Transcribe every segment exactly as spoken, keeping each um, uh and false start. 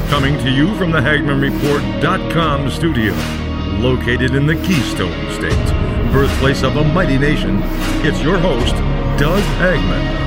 Coming to you from the Hagman Report dot com studio, located in the Keystone State, birthplace of a mighty nation, it's your host, Doug Hagman.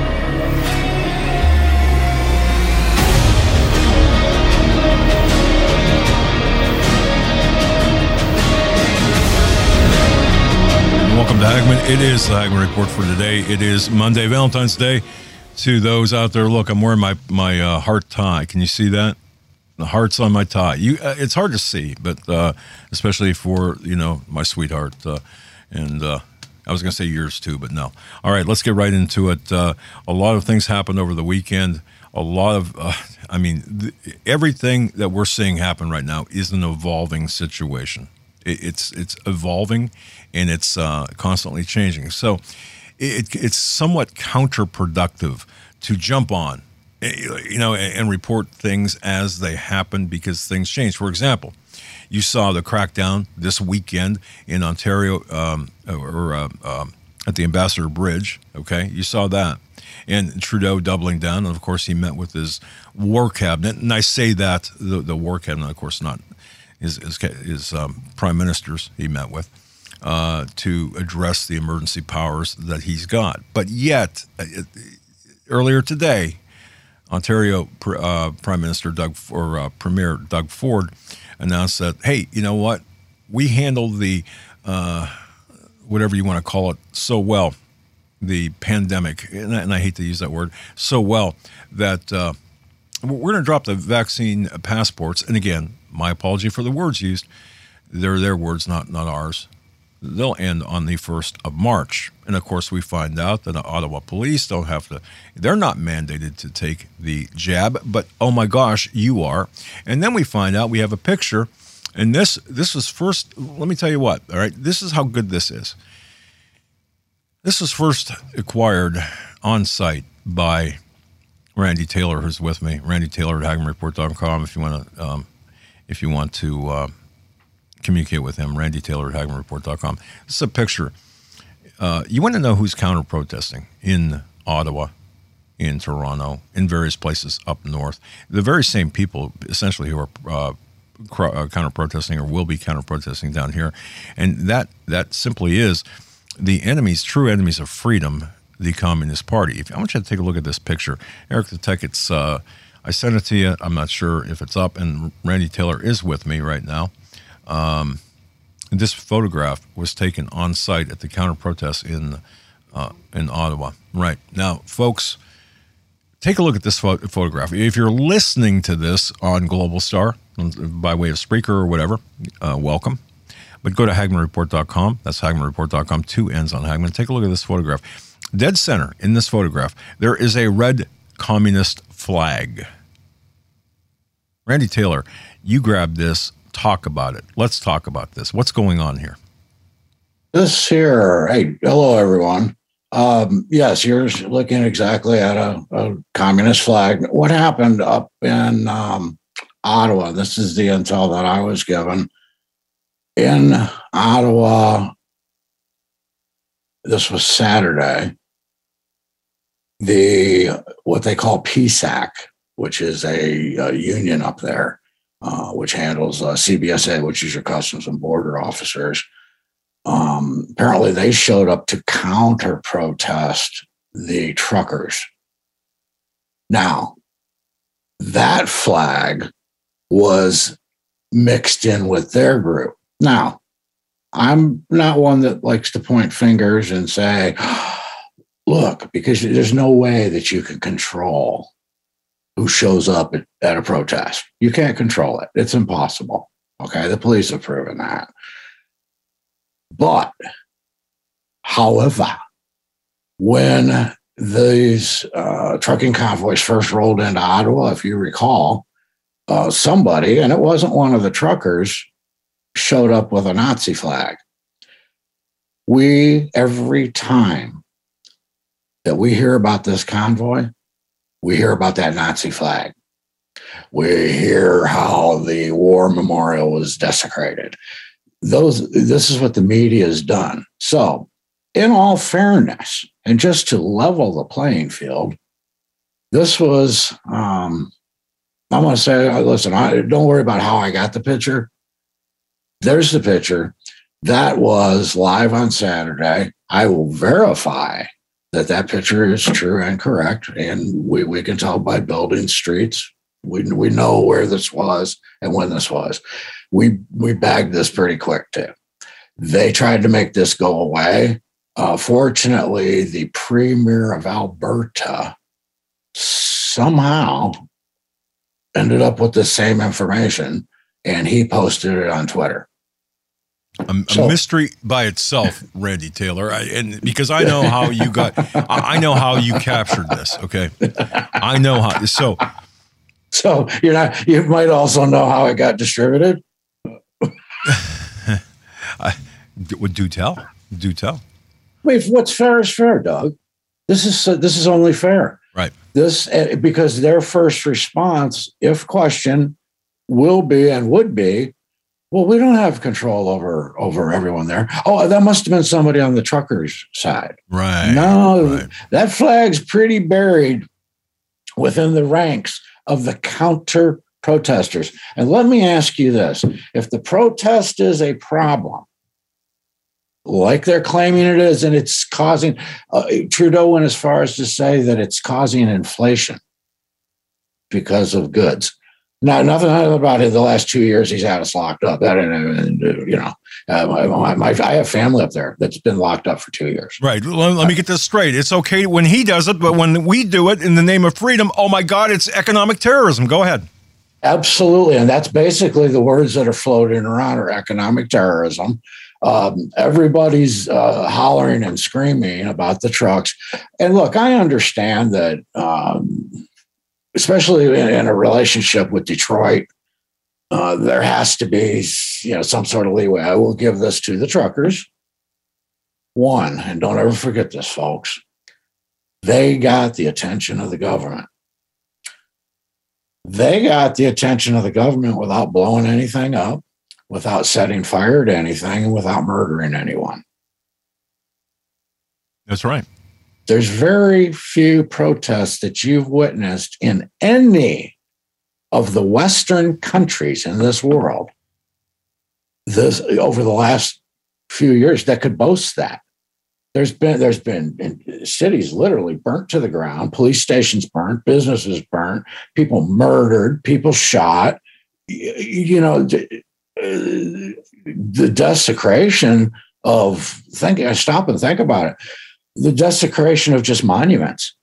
Welcome to Hagman. It is the Hagman Report for today. It is Monday, Valentine's Day. To those out there, look, I'm wearing my my uh, heart tie. Can you see that? The heart's on my tie. You, uh, it's hard to see, but uh, especially for, you know, my sweetheart. Uh, and uh, I was going to say yours too, but no. All right, let's get right into it. Uh, a lot of things happened over the weekend. A lot of, uh, I mean, th- everything that we're seeing happen right now is an evolving situation. It, it's it's evolving, and it's uh, constantly changing. So it, it's somewhat counterproductive to jump on, you know, and, and report things as they happen because things change. For example, you saw the crackdown this weekend in Ontario, um, or uh, um, at the Ambassador Bridge. Okay, you saw that, and Trudeau doubling down. And of course, he met with his war cabinet. And I say that the, the war cabinet, of course, not his his, his um, prime ministers he met with. Uh, to address the emergency powers that he's got. But yet, uh, earlier today, Ontario uh, Prime Minister Doug, or uh, Premier Doug Ford announced that, hey, you know what? We handled the, uh, whatever you want to call it, so well, the pandemic, and I, and I hate to use that word, so well that uh, we're going to drop the vaccine passports. And again, my apology for the words used. They're their words, not not ours. They'll end on the first of March. And, of course, we find out that the Ottawa police don't have to, they're not mandated to take the jab, but, oh, my gosh, you are. And then we find out we have a picture, and this this was first, let me tell you what, all right, this is how good this is. This was first acquired on site by Randy Taylor, who's with me, Randy Taylor at Hagman Report dot com if you want to, um, if you want to, uh, communicate with him, Randy Taylor at Hagman Report dot com. This is a picture. Uh, you want to know who's counter-protesting in Ottawa, in Toronto, in various places up north. The very same people, essentially, who are uh, cr- uh, counter-protesting or will be counter-protesting down here. And that that simply is the enemies, true enemies of freedom, the Communist Party. If I want you to take a look at this picture. Eric the Tech, it's, uh, I sent it to you. I'm not sure if it's up, and Randy Taylor is with me right now. Um, this photograph was taken on site at the counter protest in uh, in Ottawa. Right now, folks, take a look at this pho- photograph. If you're listening to this on Global Star by way of Spreaker or whatever, uh, welcome. But go to Hagman Report dot com. That's Hagman Report dot com. Two N's on Hagman. Take a look at this photograph. Dead center in this photograph, there is a red communist flag. Randy Taylor, you grabbed this. Talk about it. Let's talk about this. What's going on here? This here, hey, hello, everyone. Um, yes, you're looking exactly at a, a communist flag. What happened up in um, Ottawa? This is the intel that I was given. In Ottawa, this was Saturday, the what they call P S A C, which is a, a union up there, Uh, which handles uh, C B S A, which is your Customs and Border officers. Um, apparently, they showed up to counter protest the truckers. Now, that flag was mixed in with their group. Now, I'm not one that likes to point fingers and say, look, because there's no way that you can control who shows up at, at a protest. You can't control it. It's impossible. Okay, the police have proven that. But, however, when these uh, trucking convoys first rolled into Ottawa, if you recall, uh, somebody, and it wasn't one of the truckers, showed up with a Nazi flag. We, every time that we hear about this convoy, we hear about that Nazi flag. We hear how the war memorial was desecrated. Those, this is what the media has done. So, in all fairness, and just to level the playing field, this was um, I'm going to say, listen, I, don't worry about how I got the picture. There's the picture. That was live on Saturday. I will verify that that picture is true and correct. And we, we can tell by building streets. We, we know where this was and when this was. We, we bagged this pretty quick too. They tried to make this go away. Uh, fortunately, the premier of Alberta somehow ended up with the same information, and he posted it on Twitter. A, a mystery by itself, Randy Taylor, I, and because I know how you got, I know how you captured this. Okay, I know how. So, so you're not. You might also know how it got distributed. I would do tell, do tell. I mean, what's fair is fair, Doug. This is uh, this is only fair, right? This uh, because their first response, if questioned, will be and would be, well, we don't have control over over everyone there. Oh, that must have been somebody on the truckers' side, right? No, right. That flag's pretty buried within the ranks of the counter protesters. And let me ask you this: if the protest is a problem, like they're claiming it is, and it's causing, uh, Trudeau went as far as to say that it's causing inflation because of goods. Now, nothing about it. The last two years, he's had us locked up. That, and, you know, uh, my, my, I have family up there that's been locked up for two years. Right. Let, let me get this straight. It's okay when he does it, but when we do it in the name of freedom, oh my God, it's economic terrorism. Go ahead. Absolutely, and that's basically the words that are floating around are economic terrorism. Um, everybody's uh, hollering and screaming about the trucks. And look, I understand that, um, especially in, in a relationship with Detroit, uh, there has to be, you know, some sort of leeway. I will give this to the truckers. One, and don't ever forget this, folks, they got the attention of the government. They got the attention of the government without blowing anything up, without setting fire to anything, and without murdering anyone. That's right. There's very few protests that you've witnessed in any of the Western countries in this world this over the last few years that could boast that. There's been there's been cities literally burnt to the ground, police stations burnt, businesses burnt, people murdered, people shot. You know, the desecration of think. Stop and think about it. The desecration of just monuments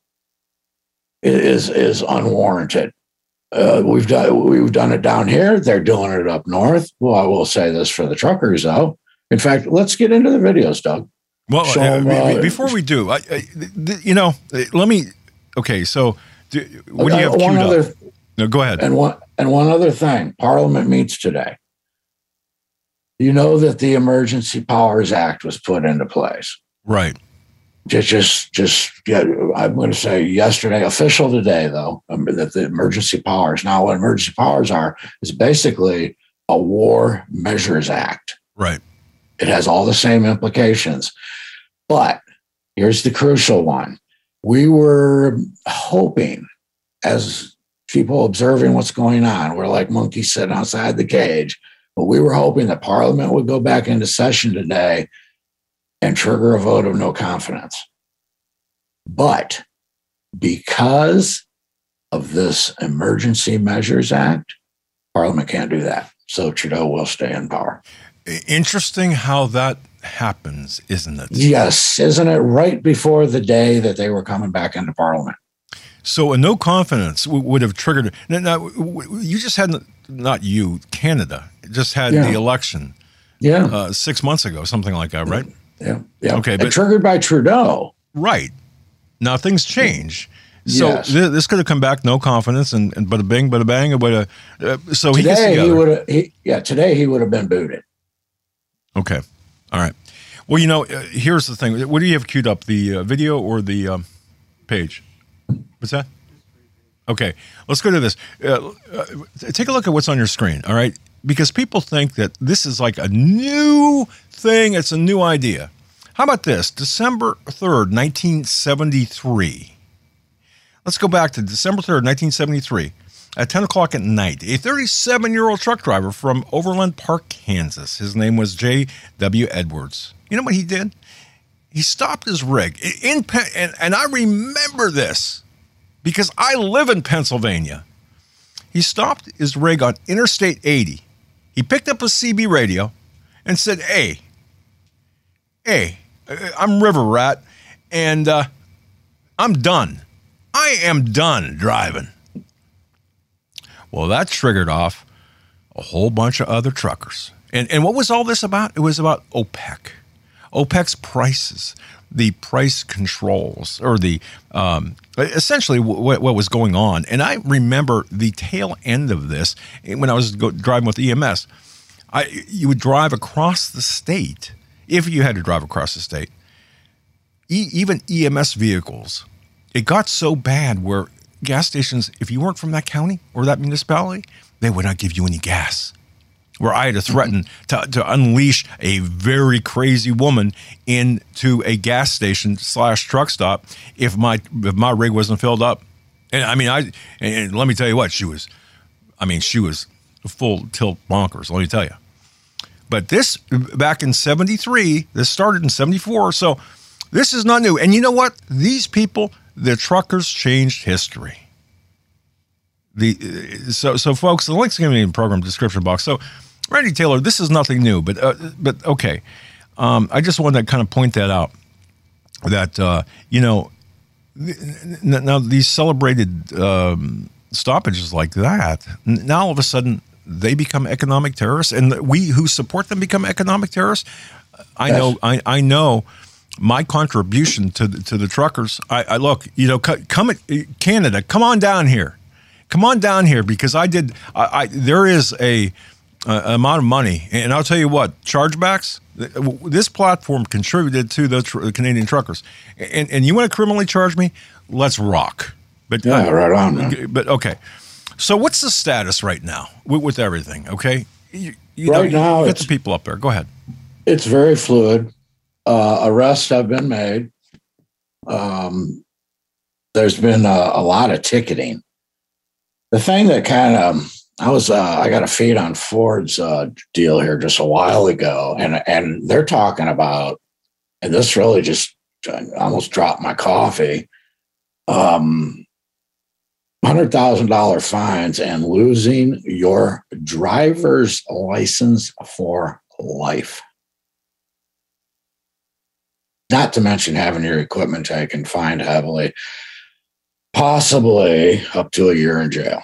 is is unwarranted. Uh, we've done we've done it down here. They're doing it up north. Well, I will say this for the truckers, though. In fact, let's get into the videos, Doug. Well, so, uh, uh, before we do, I, I, you know, let me. Okay, so do, what do you have queued one other, up? No, go ahead. And one and one other thing, Parliament meets today. You know that the Emergency Powers Act was put into place, right? Just, just, just. Get, I'm going to say yesterday, official today, though, um, that the emergency powers. Now, what emergency powers are is basically a War Measures Act, right? It has all the same implications. But here's the crucial one. We were hoping, as people observing what's going on, we're like monkeys sitting outside the cage, but we were hoping that Parliament would go back into session today and trigger a vote of no confidence. But because of this Emergency Measures Act, Parliament can't do that. So Trudeau will stay in power. Interesting how that happens, isn't it? Yes, isn't it? Right before the day that they were coming back into Parliament. So a no confidence w- would have triggered. Now, now, you just had, not you, Canada, just had yeah. the election. Yeah, uh, six months ago, something like that, right? Yeah, yeah. Okay, and but triggered by Trudeau. Right. Now things change. So yes. th- this could have come back, no confidence, and, and bada bing, bada bang, and bada. Uh, so today he gets together. he would have. He, yeah, today he would have been booted. Okay, all right. Well, you know, uh, here's the thing. What do you have queued up? The uh, video or the um, page? What's that? Okay, let's go to this. Uh, uh, take a look at what's on your screen. All right, because people think that this is like a new thing. It's a new idea. How about this? December third, nineteen seventy-three. Let's go back to December third, nineteen seventy-three. at ten o'clock at night. A thirty-seven-year-old truck driver from Overland Park, Kansas. His name was J W Edwards. You know what he did? He stopped his rig. In, and, and I remember this because I live in Pennsylvania. He stopped his rig on Interstate eighty. He picked up a C B radio and said, hey, hey, I'm River Rat, and uh, I'm done. I am done driving. Well, that triggered off a whole bunch of other truckers. And, and what was all this about? It was about OPEC. OPEC's prices, the price controls, or the um, essentially what, what was going on. And I remember the tail end of this when I was go, driving with E M S. I, you would drive across the state, if you had to drive across the state, e, even E M S vehicles. It got so bad where gas stations, if you weren't from that county or that municipality, they would not give you any gas. Where I had to threaten to, to unleash a very crazy woman into a gas station slash truck stop if my if my rig wasn't filled up. And I mean, I and let me tell you what, she was, I mean, she was full tilt bonkers, let me tell you. But this, back in seventy-three, this started in seventy-four, so this is not new. And you know what? These people, the truckers, changed history. The so so folks, the link's going to be in the program description box. So, Randy Taylor, this is nothing new, but uh, but okay. Um, I just wanted to kind of point that out. That uh, you know, now these celebrated um, stoppages like that, now all of a sudden they become economic terrorists, and we who support them become economic terrorists. I know, I, I know. My contribution to the, to the truckers. I, I look, you know, come Canada, come on down here, come on down here because I did. I, I there is a, a amount of money, and I'll tell you what, chargebacks. This platform contributed to the tr- Canadian truckers, and and you want to criminally charge me? Let's rock. But yeah, uh, right on. Man. But okay, so what's the status right now with, with everything? Okay, you, you right know, now, get the people up there. Go ahead. It's very fluid. Uh, arrests have been made. Um, there's been a, a lot of ticketing. The thing that kind of, I was, uh, I got a feed on Ford's uh, deal here just a while ago, and and they're talking about, and this really just almost dropped my coffee, um, one hundred thousand dollars fines and losing your driver's license for life. Not to mention having your equipment taken, fined heavily, possibly up to a year in jail.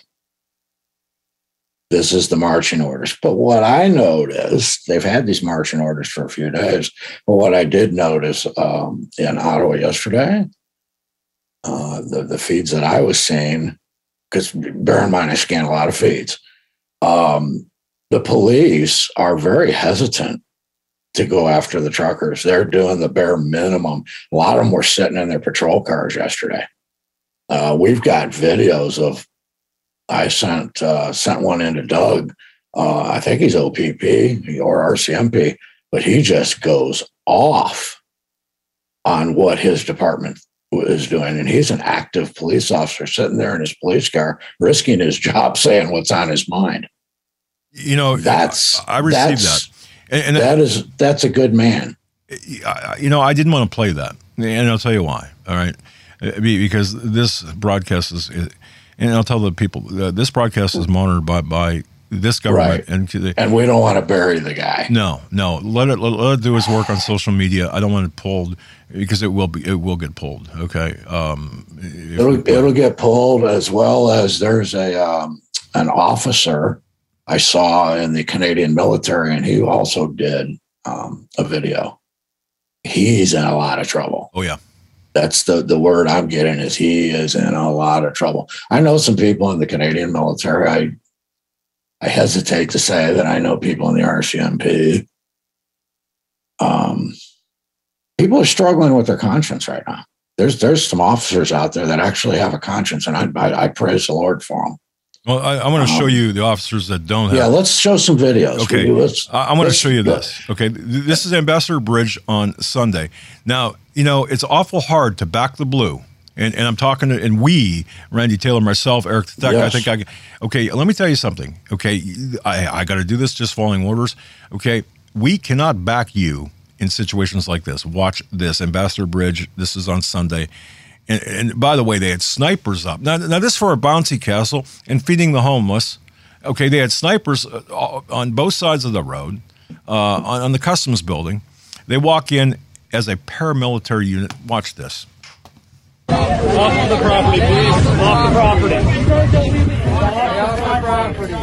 This is the marching orders. But what I noticed, they've had these marching orders for a few days, but what I did notice um, in Ottawa yesterday, uh, the, the feeds that I was seeing, because bear in mind, I scan a lot of feeds, um, the police are very hesitant to go after the truckers. They're doing the bare minimum. A lot of them were sitting in their patrol cars yesterday. Uh, we've got videos of, I sent uh, sent one into Doug. Uh, I think he's O P P or R C M P, but he just goes off on what his department is doing. And he's an active police officer sitting there in his police car, risking his job, saying what's on his mind. You know, that's I received that's, that. And, and that is, that's a good man. You know, I didn't want to play that, and I'll tell you why. All right, because this broadcast is, and I'll tell the people, uh, this broadcast is monitored by by this government, right. and they, and we don't want to bury the guy. No, no, let it let, let it do his work on social media. I don't want it pulled because it will be it will get pulled. Okay, um, it'll we, it'll get pulled, as well as there's a um, an officer I saw in the Canadian military, and he also did um, a video. He's in a lot of trouble. Oh, yeah. That's the, the word I'm getting, is he is in a lot of trouble. I know some people in the Canadian military. I I hesitate to say that I know people in the R C M P. Um, people are struggling with their conscience right now. There's there's some officers out there that actually have a conscience, and I I, I praise the Lord for them. Well, I, I want to um, show you the officers that don't have. Yeah, let's show some videos. Okay, let's, I, I want to show you this. Okay, this is Ambassador Bridge on Sunday. Now, you know, it's awful hard to back the blue And, and I'm talking to, and we, Randy Taylor, myself, Eric the Tech, Yes. I think I, okay, let me tell you something. Okay, I, I got to do this just following orders. Okay, we cannot back you in situations like this. Watch this, Ambassador Bridge, this is on Sunday. And, and by the way, they had snipers up. Now, now this is for a bouncy castle and feeding the homeless. Okay, they had snipers on both sides of the road, uh, on, on the customs building. They walk in as a paramilitary unit. Watch this. Off the property, please. Off the property. Off the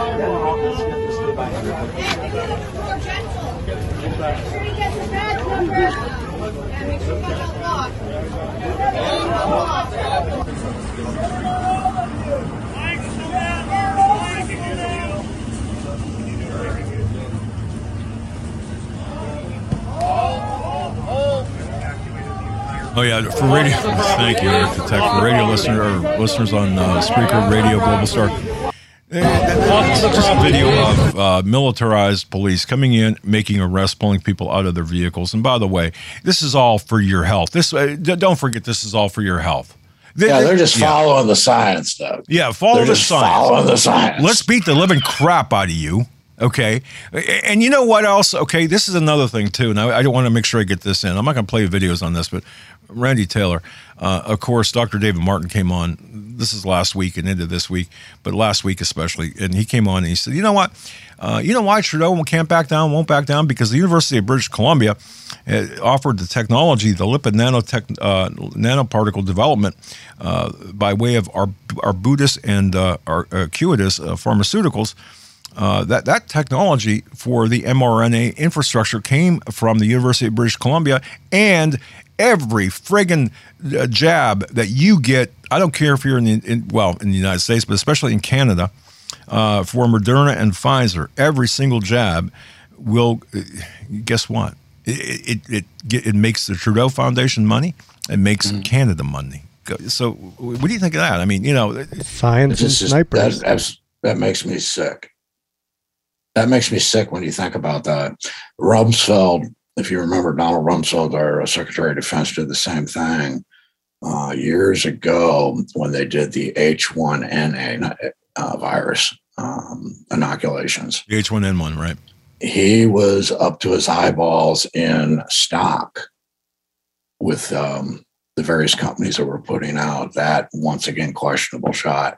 Oh yeah, for radio. Thank you, Eric the Tech. For radio listener or listeners on uh, Spreaker Radio, Global Star. It's just a video of uh, militarized police coming in, making arrests, pulling people out of their vehicles. And by the way, this is all for your health. This uh, don't forget, this is all for your health. They, Yeah, they're just yeah. following the science, Doug. Yeah, follow They're the just science. following the science. Let's beat the living crap out of you. Okay. And you know what else? Okay. This is another thing too. And I, I don't want to make sure I get this in. I'm not going to play videos on this, but Randy Taylor, uh, of course, Doctor David Martin came on. This is last week and into this week, but last week especially. And he came on and he said, you know what? Uh, you know why Trudeau can't back down, won't back down? Because the University of British Columbia uh, offered the technology, the lipid nanotech, uh, nanoparticle development uh, by way of our Arbutus and uh, our Acuitas uh, pharmaceuticals. Uh, that, that technology for the mRNA infrastructure came from the University of British Columbia, and every friggin' uh, jab that you get, I don't care if you're in the, in, well, in the United States, but especially in Canada, uh, for Moderna and Pfizer, every single jab will, uh, guess what? It, it, it, it makes the Trudeau Foundation money. It makes mm. Canada money. So what do you think of that? I mean, you know. Science and just, snipers. That, that's, that makes me sick. That makes me sick when you think about that. Rumsfeld, if you remember, Donald Rumsfeld, our Secretary of Defense, did the same thing uh, years ago when they did the H one N A uh, virus um, inoculations. The H one N one, right? He was up to his eyeballs in stock with um, the various companies that were putting out that, once again, questionable shot.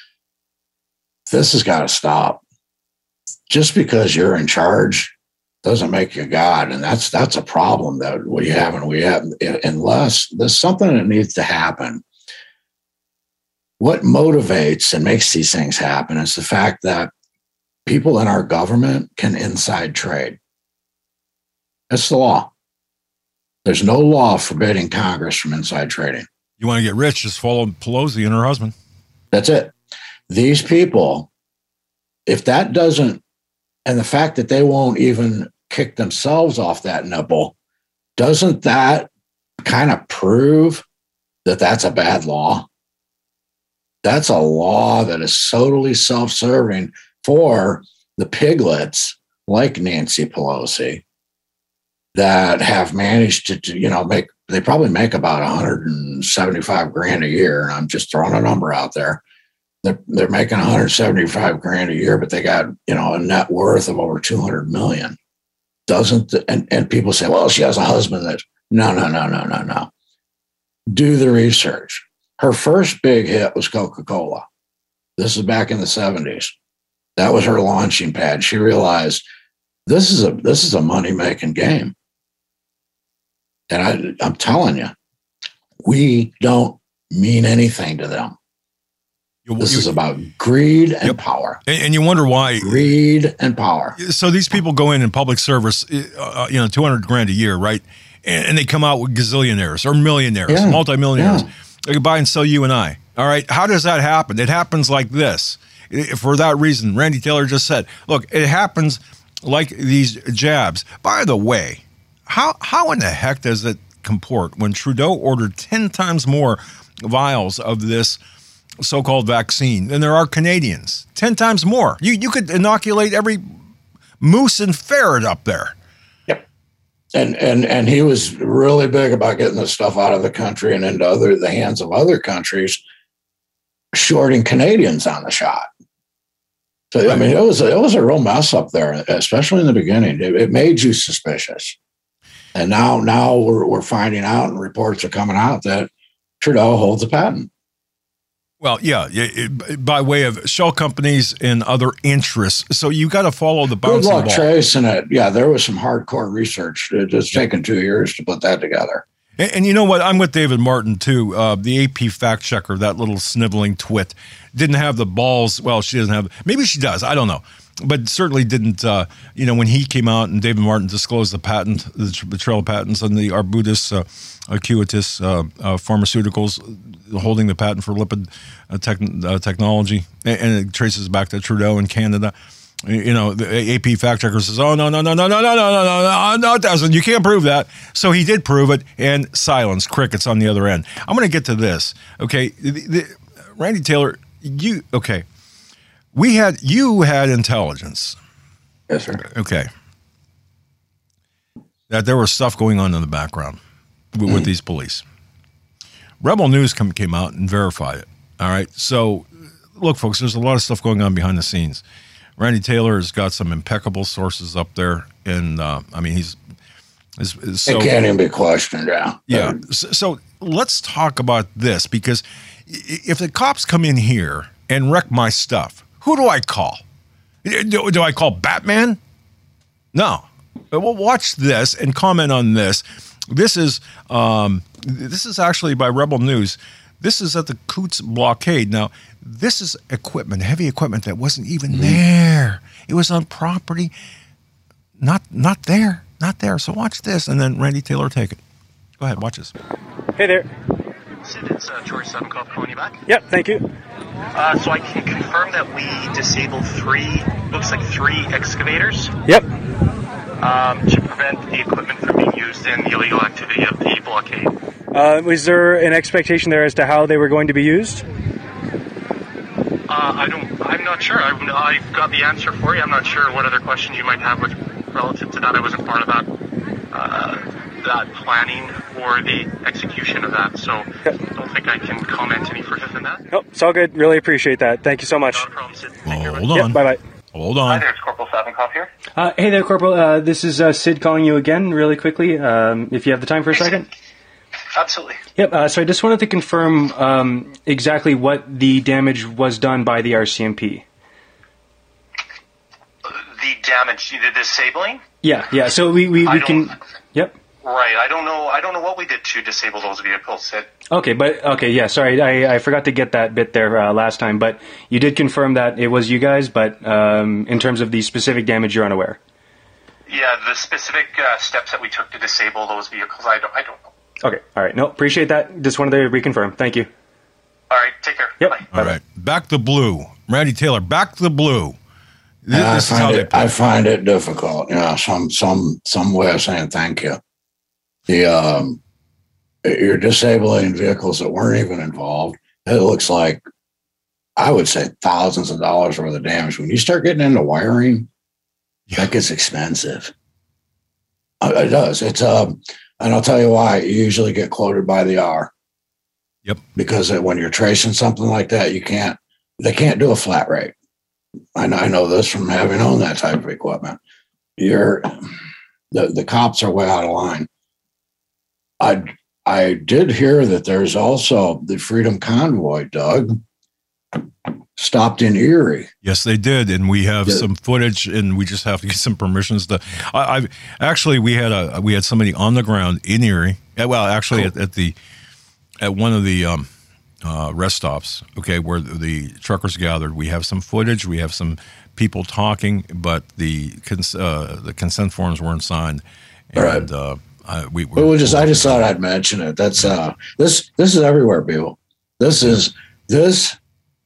This has got to stop. Just because you're in charge doesn't make you God. And that's that's a problem that we have. And we have, unless there's something that needs to happen. What motivates and makes these things happen is the fact that people in our government can inside trade. That's the law. There's no law forbidding Congress from inside trading. You want to get rich, just follow Pelosi and her husband. That's it. These people, if that doesn't, and the fact that they won't even kick themselves off that nipple, doesn't that kind of prove that that's a bad law? That's a law that is totally self-serving for the piglets like Nancy Pelosi that have managed to, to, you know, make, they probably make about one hundred seventy-five grand a year. And I'm just throwing a number out there. They're, they're making one hundred seventy-five grand a year, but they got, you know, a net worth of over two hundred million. Doesn't, the, and, and people say, well, she has a husband that, no, no, no, no, no, no. Do the research. Her first big hit was Coca-Cola. This is back in the seventies. That was her launching pad. She realized this is a, this is a money-making game. And I, I'm telling you, we don't mean anything to them. This you, is about greed and yep. power. And, and you wonder why. Greed and power. So these people go in in public service, uh, you know, two hundred grand a year, right? And, and they come out with gazillionaires or millionaires, yeah. multimillionaires. Yeah. They can buy and sell you and I. All right. How does that happen? It happens like this. It, for that reason, Randy Taylor just said, look, it happens like these jabs. By the way, how how in the heck does it comport when Trudeau ordered ten times more vials of this so-called vaccine than there are Canadians? ten times more. You you could inoculate every moose and ferret up there. Yep. and and and he was really big about getting the stuff out of the country and into other the hands of other countries, shorting Canadians on the shot. So I mean, it was a, it was a real mess up there, especially in the beginning. It, it made you suspicious, and now now we're we're finding out, and reports are coming out that Trudeau holds a patent. Well, yeah, it, by way of shell companies and other interests. So you got to follow the bouncing Good luck ball. tracing it. Yeah, there was some hardcore research. It's taken two years to put that together. And, and you know what? I'm with David Martin, too. Uh, the A P fact checker, that little sniveling twit, didn't have the balls. Well, she doesn't have. Maybe she does. I don't know. But certainly didn't, uh, you know, when he came out and David Martin disclosed the patent, the, the trail patents on the Arbutus uh, Acuitas uh, uh, Pharmaceuticals, holding the patent for lipid uh, tech, uh, technology, and, and it traces back to Trudeau in Canada. You know, the A P fact checker says, "Oh no, no, no, no, no, no, no, no, no, no, it doesn't. You can't prove that." So he did prove it, and silence, crickets on the other end. I'm going to get to this. Okay, the, the, Randy Taylor, you okay? We had you had intelligence. Yes, sir. Okay, that there was stuff going on in the background with, with these police. Rebel News come, came out and verified it. All right. So, look, folks, there's a lot of stuff going on behind the scenes. Randy Taylor has got some impeccable sources up there. And, uh, I mean, he's... Is, is so, it can't even be questioned, yeah. Yeah. So, so let's talk about this, because if the cops come in here and wreck my stuff, who do I call? Do, do I call Batman? No. Well, watch this and comment on this. This is um, this is actually by Rebel News. This is at the Coots blockade. Now, this is equipment, heavy equipment that wasn't even mm-hmm. there. It was on property, not not there, not there. So watch this, and then Randy Taylor take it. Go ahead, watch this. Hey there. Sid, it's uh, George Sevenkopf calling you back. Yep, thank you. Uh, so I can confirm that we disabled three, looks like three excavators. Yep. Um, to prevent the equipment from being used in the illegal activity of the blockade. Uh, was there an expectation there as to how they were going to be used? Uh, I don't, I'm not sure. I've, I've got the answer for you. I'm not sure what other questions you might have with relative to that. I wasn't part of that, uh, that planning or the execution of that, so I don't think I can comment any further than that. Nope, it's all good. Really appreciate that. Thank you so much. No problem, Sid. Well, Thank you. hold on. Yep, bye-bye. Hold on. Hi there, it's Corporal Sevenkopf here. Uh, hey there, Corporal. Uh, this is uh, Sid calling you again really quickly, um, if you have the time for a second. Absolutely. Yep, uh, so I just wanted to confirm um, exactly what the damage was done by the R C M P. The damage, the disabling? Yeah, yeah, so we, we, we can... Yep. Right, I don't know I don't know what we did to disable those vehicles, Sid. Okay, but, okay, yeah, sorry, I, I forgot to get that bit there uh, last time, but you did confirm that it was you guys, but um, in terms of the specific damage, you're unaware. Yeah, the specific uh, steps that we took to disable those vehicles, I don't, I don't know. Okay, all right, no, appreciate that. Just wanted to reconfirm. Thank you. All right, take care. Yep. Bye. All right, back to blue. Randy Taylor, back to blue. This, I this is how find they it, I play. find it difficult. You know, some some some way of saying thank you. The um, you're disabling vehicles that weren't even involved. It looks like, I would say, thousands of dollars worth of damage. When you start getting into wiring, yeah. that gets expensive. Uh, it does. It's um, and I'll tell you why. You usually get quoted by the hour. Yep. Because when you're tracing something like that, you can't. They can't do a flat rate. I know, I know this from having owned that type of equipment. You're the the cops are way out of line. I I did hear that there's also the Freedom Convoy, Doug, stopped in Erie. Yes, they did, and we have Yeah. some footage, and we just have to get some permissions to. I, I actually we had a we had somebody on the ground in Erie. Well, actually Cool. at, at the at one of the um, uh, rest stops. Okay, where the, the truckers gathered. We have some footage. We have some people talking, but the cons- uh, the consent forms weren't signed, and Right. uh, I, we. But we just I just thought I'd mention it. That's uh this this is everywhere, people. This is this.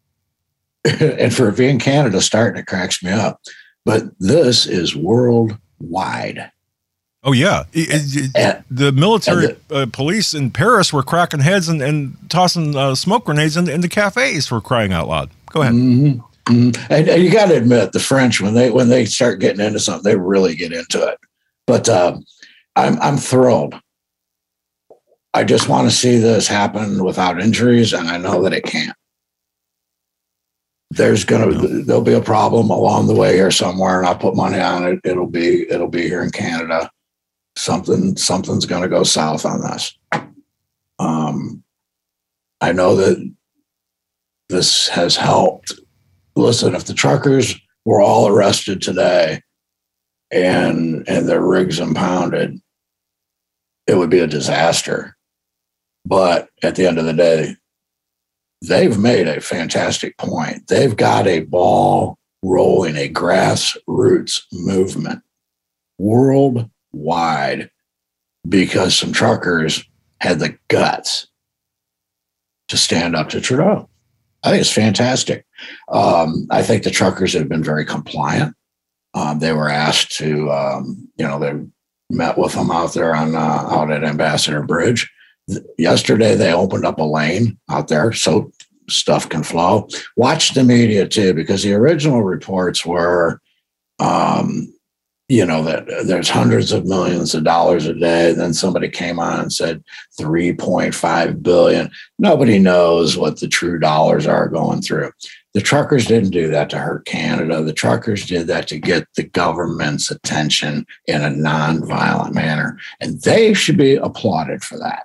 And for being Canada starting, it cracks me up. But this is worldwide. Oh yeah, It- it- And- the military and uh, police in Paris were cracking heads and, and tossing uh, smoke grenades in, into cafes for crying out loud. Go ahead. Mhm, mhm. And, and you got to admit, the French, when they when they start getting into something, they really get into it. But um, I'm I'm thrilled. I just want to see this happen without injuries, and I know that it can't. There's gonna no. there'll be a problem along the way here somewhere, and I'll put money on it. It'll be it'll be here in Canada. Something something's gonna go south on this. Um, I know that this has helped. Listen, if the truckers were all arrested today and and their rigs impounded, it would be a disaster. But at the end of the day, they've made a fantastic point. They've got a ball rolling, a grassroots movement worldwide because some truckers had the guts to stand up to Trudeau. I think it's fantastic. Um, I think the truckers have been very compliant. Um, they were asked to, um, you know, they met with them out there on uh, out at Ambassador Bridge. Yesterday, they opened up a lane out there so stuff can flow. Watch the media, too, because the original reports were, um, you know, that there's hundreds of millions of dollars a day. Then somebody came on and said three point five billion dollars. Nobody knows what the true dollars are going through. The truckers didn't do that to hurt Canada. The truckers did that to get the government's attention in a nonviolent manner. And they should be applauded for that.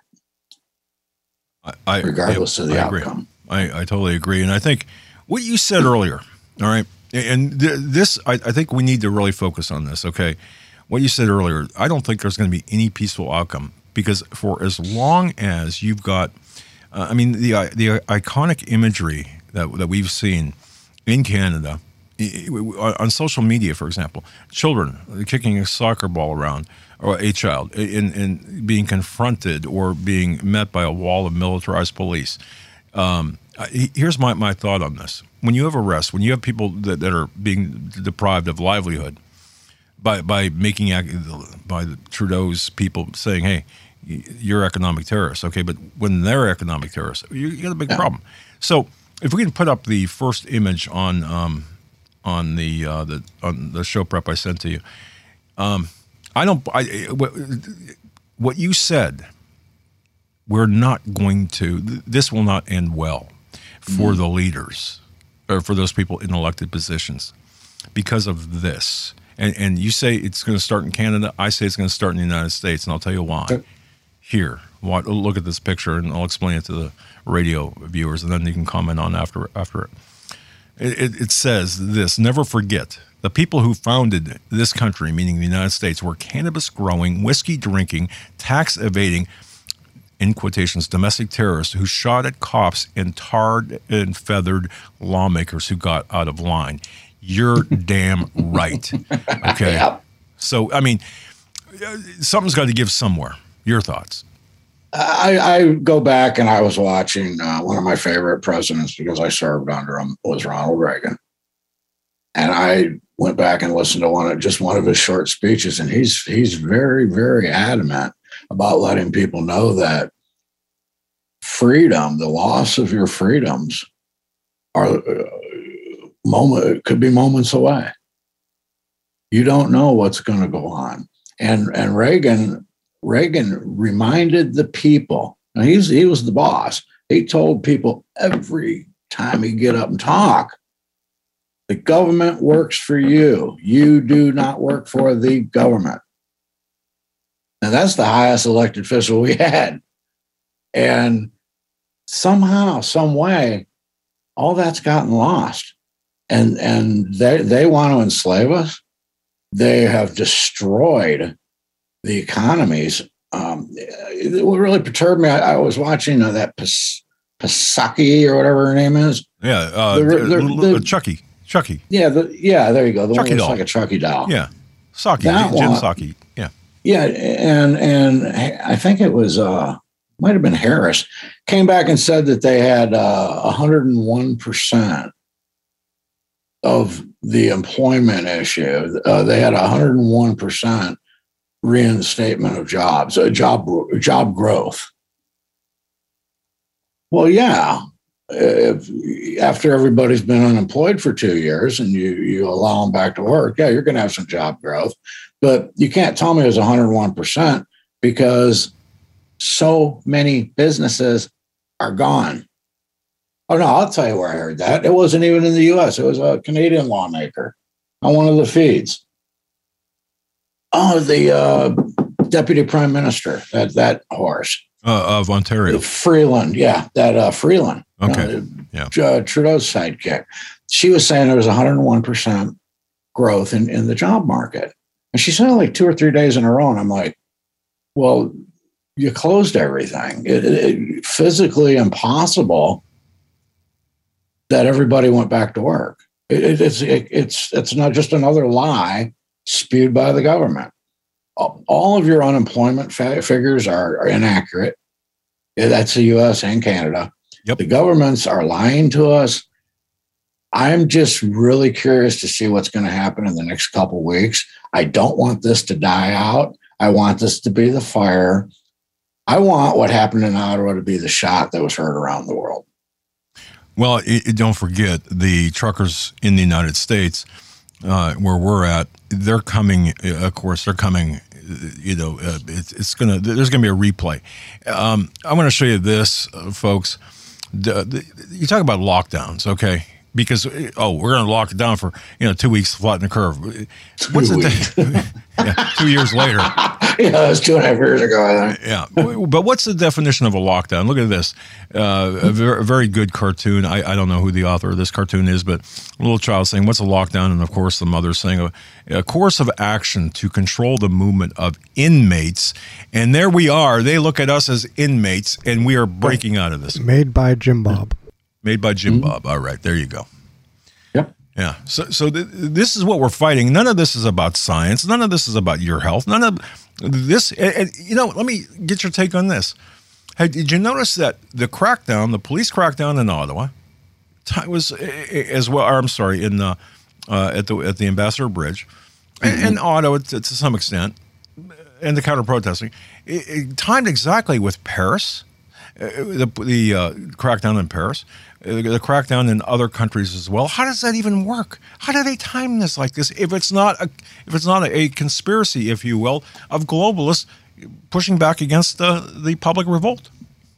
I, regardless I, of the I outcome. Agree. I, I totally agree. And I think what you said earlier, all right, and th- this, I, I think we need to really focus on this, okay? What you said earlier, I don't think there's going to be any peaceful outcome because for as long as you've got, uh, I mean, the the iconic imagery that that we've seen in Canada, on social media, for example, children kicking a soccer ball around, or a child, in, in being confronted or being met by a wall of militarized police. Um, here's my, my thought on this. When you have arrests, when you have people that, that are being deprived of livelihood by by making, by the Trudeau's people saying, hey, you're economic terrorists, okay, but when they're economic terrorists, you, you got a big yeah. problem. So if we can put up the first image on um, on the uh, the on the show prep I sent to you, um, I don't. I, what you said, we're not going to. This will not end well for mm. the leaders or for those people in elected positions because of this. And and you say it's going to start in Canada. I say it's going to start in the United States, and I'll tell you why. Okay. Here, look at this picture, and I'll explain it to the radio viewers, and then you can comment on after after it. It, it, it says this: never forget. The people who founded this country, meaning the United States, were cannabis-growing, whiskey-drinking, tax-evading, in quotations, domestic terrorists who shot at cops and tarred and feathered lawmakers who got out of line. You're damn right. Okay? Yep. So, I mean, something's got to give somewhere. Your thoughts? I, I go back and I was watching uh, one of my favorite presidents because I served under him was Ronald Reagan. And I went back and listened to one of just one of his short speeches, and he's he's very, very adamant about letting people know that freedom, the loss of your freedoms, are uh, moment could be moments away. You don't know what's going to go on, and and Reagan Reagan reminded the people. Now he's he was the boss. He told people every time he'd get up and talk, the government works for you. You do not work for the government. And that's the highest elected official we had. And somehow, some way, all that's gotten lost. And, and they, they want to enslave us. They have destroyed the economies. Um, it, what really perturbed me, I, I was watching uh, that Pas- Pasaki or whatever her name is. Yeah, uh, the, the, the, Chucky. Chucky. Yeah, the, yeah, there you go. The Chucky one that looks doll. like a Chucky doll. Yeah. Saki, that Jen one, Psaki. Yeah. Yeah, and and I think it was uh might have been Harris came back and said that they had uh one hundred one percent of the employment issue. Uh, they had one hundred one percent reinstatement of jobs, uh, job job growth. Well, yeah, if, after everybody's been unemployed for two years and you, you allow them back to work, yeah, you're going to have some job growth. But you can't tell me it was one hundred one percent because so many businesses are gone. Oh, no, I'll tell you where I heard that. It wasn't even in the U S. It was a Canadian lawmaker on one of the feeds. Oh, the uh, deputy prime minister, that, that horse. Uh, of Ontario. Freeland, yeah, that uh, Freeland. Okay, uh, yeah. Uh, Trudeau's sidekick. She was saying there was one hundred one percent growth in, in the job market. And she said it like two or three days in a row. And I'm like, well, you closed everything. It, it, physically impossible that everybody went back to work. It, it, it's it, it's it's not just another lie spewed by the government. All of your unemployment fa- figures are, are inaccurate. That's the U S and Canada. Yep. The governments are lying to us. I'm just really curious to see what's going to happen in the next couple of weeks. I don't want this to die out. I want this to be the fire. I want what happened in Ottawa to be the shot that was heard around the world. Well, it, it, don't forget the truckers in the United States, uh, where we're at, they're coming, of course, they're coming, you know, uh, it, it's going to, there's going to be a replay. Um, I'm going to show you this, uh, folks. The, the, you talk about lockdowns, okay? Because, oh, we're going to lock it down for, you know, two weeks to flatten the curve. What's two the yeah, two years later. Yeah, that was two and a half years ago, I think. Yeah. But what's the definition of a lockdown? Look at this. Uh, a, very, a very good cartoon. I, I don't know who the author of this cartoon is, but a little child saying, what's a lockdown? And, of course, the mother saying, a, a course of action to control the movement of inmates. And there we are. They look at us as inmates, and we are breaking out of this. Made by Jim Bob. Made by Jim Mm-hmm. Bob. All right, there you go. Yep. Yeah. So, so th- this is what we're fighting. None of this is about science. None of this is about your health. None of this. And, and, you know, let me get your take on this. Hey, did you notice that the crackdown, the police crackdown in Ottawa, was as well? Or I'm sorry, in the uh, at the at the Ambassador Bridge, mm-hmm. and Ottawa to, to some extent, and the counter protesting, it, it timed exactly with Paris. Uh, the the uh, crackdown in Paris, uh, the crackdown in other countries as well. How does that even work? How do they time this like this? If it's not a if it's not a, a conspiracy, if you will, of globalists pushing back against the the public revolt.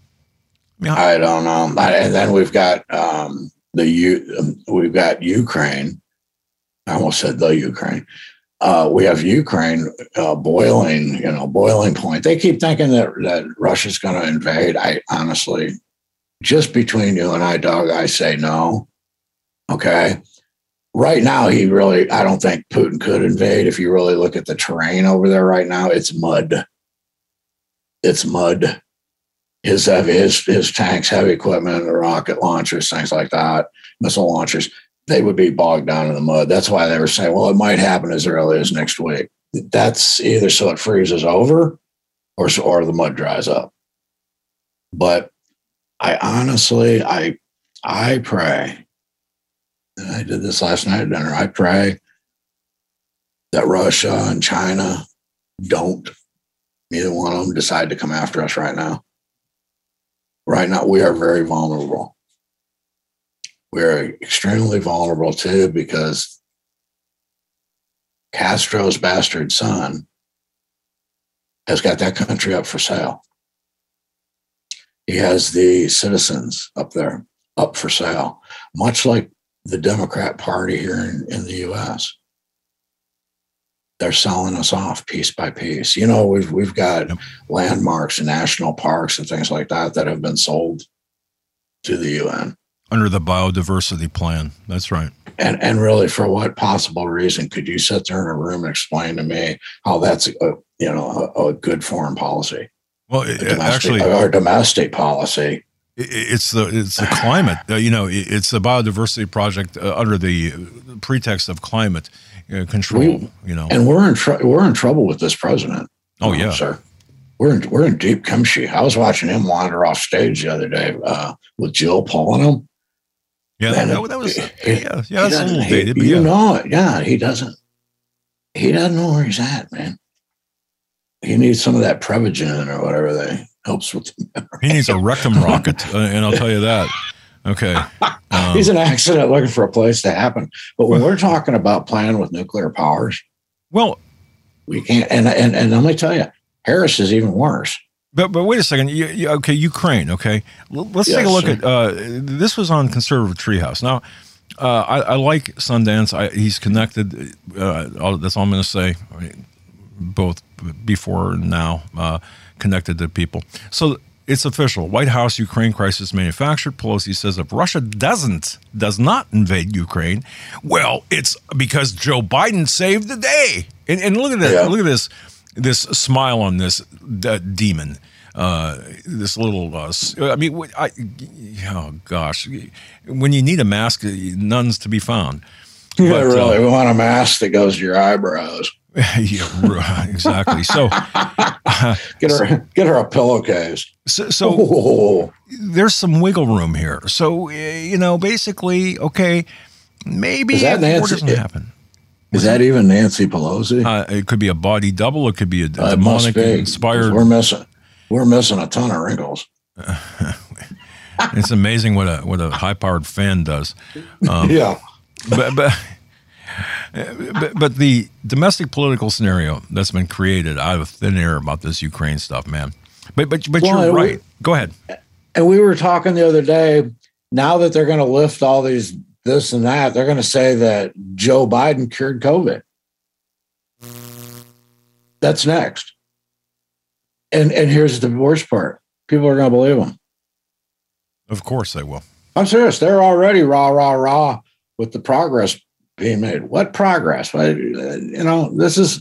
I, mean, I don't know. And then we've got um, the U. We've got Ukraine. I almost said the Ukraine. Uh, we have Ukraine uh, boiling, you know, boiling point. They keep thinking that, that Russia's going to invade. I honestly, just between you and I, Doug, I say no. Okay. Right now, he really, I don't think Putin could invade. If you really look at the terrain over there right now, it's mud. It's mud. His his his tanks, heavy equipment, rocket launchers, things like that, missile launchers, they would be bogged down in the mud. That's why they were saying, well, it might happen as early as next week. That's either so it freezes over or, or the mud dries up. But I honestly, I, I pray, and I did this last night at dinner, I pray that Russia and China don't, neither one of them decide to come after us right now. Right now, we are very vulnerable. We're extremely vulnerable, too, because Castro's bastard son has got that country up for sale. He has the citizens up there up for sale, much like the Democrat Party here in, in the U S. They're selling us off piece by piece. You know, we've we've got yep. landmarks and national parks and things like that that have been sold to the U N. Under the biodiversity plan. That's right. And and really, for what possible reason could you sit there in a room and explain to me how that's a, you know a, a good foreign policy? Well, it, domestic, actually, our domestic policy. It, it's the it's the climate. Uh, you know, it, it's the biodiversity project uh, under the pretext of climate uh, control. We, you know, and we're in tr- we're in trouble with this president. Oh yeah, sir. We're in, we're in deep kimchi. I was watching him wander off stage the other day uh, with Jill pulling him. Yeah, Man, that, that was he, yeah, yeah. That's a little dated, he, but you yeah. know it. Yeah, he doesn't. He doesn't know where he's at, man. He needs some of that Prevagen or whatever that helps with the memory. He needs a rectum rocket, uh, and I'll tell you that. Okay. Um, He's an accident looking for a place to happen. But when we're talking about playing with nuclear powers, well, we can't. And and and let me tell you, Harris is even worse. But but wait a second. You, you, okay, Ukraine. Okay, L- let's Yes, take a look sir. at. Uh, this was on Conservative Treehouse. Now, uh, I, I like Sundance. I, he's connected. Uh, all, that's all I'm going to say. I mean, both before and now, uh, connected to people. So it's official. White House Ukraine crisis manufactured. Pelosi says if Russia doesn't does not invade Ukraine, well, it's because Joe Biden saved the day. And, and look at that. Yeah. Look at this. This smile on this uh, demon, uh, this little. Uh, I mean, I, oh gosh, when you need a mask, none's to be found. Yeah, But, really. uh, we want a mask that goes to your eyebrows. yeah, right, exactly. So, Get her, get her a pillowcase. so, so Oh, there's some wiggle room here. So, uh, you know, basically, okay, maybe Is that if war Nancy- doesn't happen. is that even Nancy Pelosi? Uh, it could be a body double. It could be a, Uh, it must demonic be. inspired. We're missing. We're missing a ton of wrinkles. It's amazing what a what a high powered fan does. Um, Yeah. but, but but but the domestic political scenario that's been created out of thin air about this Ukraine stuff, man. But but but Well, you're we- right. Go ahead. And we were talking the other day. Now that they're going to lift all these this and that, they're going to say that Joe Biden cured COVID. That's next. And and here's the worst part: people are going to believe them. Of course they will. I'm serious. They're already rah rah rah with the progress being made. What progress? What, you know, this is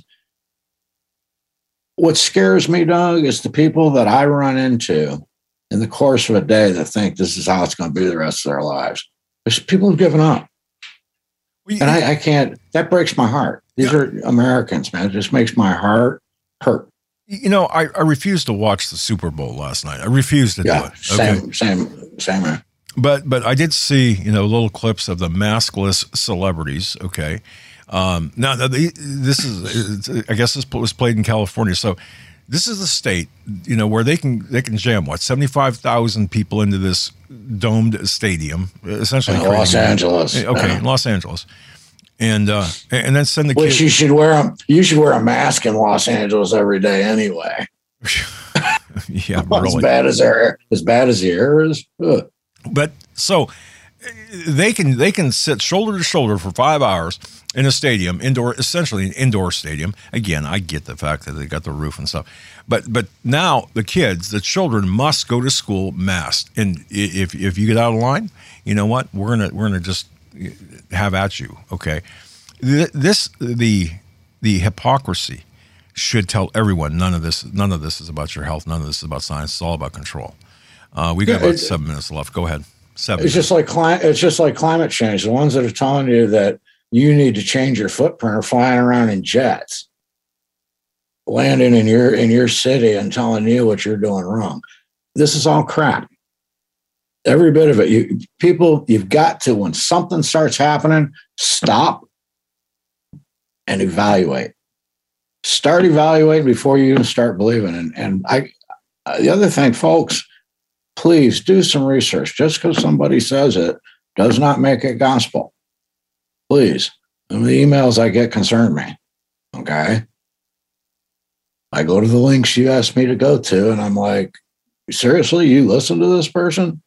what scares me, Doug, is the people that I run into in the course of a day that think this is how it's going to be the rest of their lives. There's people who've given up. And I, I can't, that breaks my heart. These Yeah. are Americans, man. It just makes my heart hurt. You know, I, I refused to watch the Super Bowl last night. I refused to do Yeah. it. Same, same, same. man. But but I did see, you know, little clips of the maskless celebrities. Okay. Um, now, the, this is, I guess this was played in California. So this is the state, you know, where they can they can jam, what, seventy-five thousand people into this domed stadium, essentially. In Los creating- Angeles. Okay, Yeah. in Los Angeles. And uh, and then send the Which kids. you should wear a, you should wear a mask in Los Angeles every day anyway. Yeah, As really. bad as air, as bad as the air is. Ugh. But so they can they can sit shoulder to shoulder for five hours in a stadium, indoor, essentially an indoor stadium. Again, I get the fact that they got the roof and stuff, but but now the kids, the children, must go to school masked. And i- if if you get out of line, you know what? We're gonna we're gonna just have at you. Okay, Th- this the the hypocrisy should tell everyone none of this none of this is about your health. None of this is about science. It's all about control. Uh, we got Yeah, about it- seven minutes left. Go ahead. Seven. It's just like cli- it's just like climate change. The ones that are telling you that you need to change your footprint are flying around in jets, landing in your in your city and telling you what you're doing wrong. This is all crap. Every bit of it. You people, you've got to, when something starts happening, stop and evaluate. Start evaluating before you even start believing. And and I uh, the other thing, folks, please do some research. Just because somebody says it does not make it gospel. Please. And the emails I get concern me. Okay. I go to the links you asked me to go to, and I'm like, seriously, you listen to this person?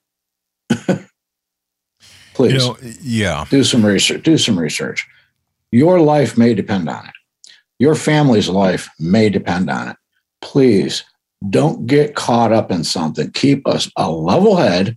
Please You know, yeah. do some research. Do some research. Your life may depend on it. Your family's life may depend on it. Please don't get caught up in something. Keep us a level head,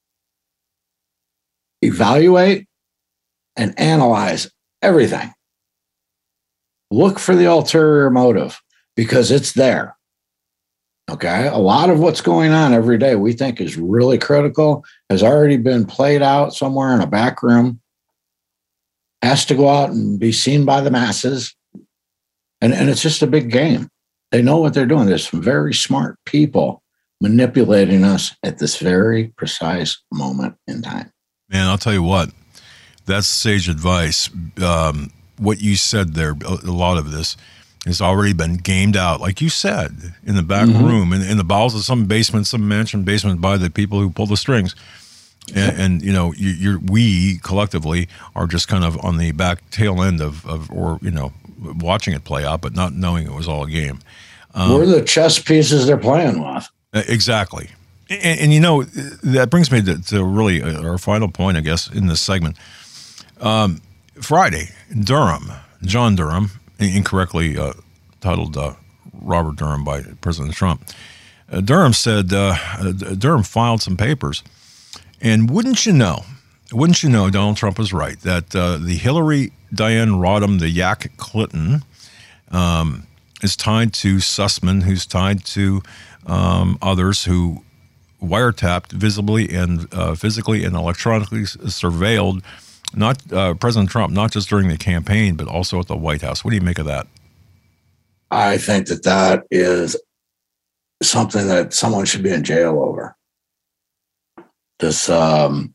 evaluate, and analyze everything. Look for the ulterior motive because it's there. Okay. A lot of what's going on every day we think is really critical has already been played out somewhere in a back room, has to go out and be seen by the masses. And, and it's just a big game. They know what they're doing. There's some very smart people manipulating us at this very precise moment in time. Man, I'll tell you what, that's sage advice. Um, what you said there, a lot of this has already been gamed out, like you said, in the back Mhm. room, in, in the bowels of some basement, some mansion basement by the people who pull the strings. And, and you know, you, you're we collectively are just kind of on the back tail end of, of, or you know, watching it play out, but not knowing it was all a game. Um, We're the chess pieces they're playing with. Exactly. And, and you know, that brings me to, to really our final point, I guess, in this segment. Um, Friday, Durham, John Durham, incorrectly uh, titled uh, Robert Durham by President Trump. Uh, Durham said, uh, uh, Durham filed some papers. And wouldn't you know, wouldn't you know, Donald Trump was right, that uh, the Hillary Diane Rodham, the Yak Clinton, um, is tied to Sussman, who's tied to um, others who wiretapped visibly and uh, physically and electronically surveilled not uh, President Trump, not just during the campaign, but also at the White House. What do you make of that? I think that that is something that someone should be in jail over. This, um,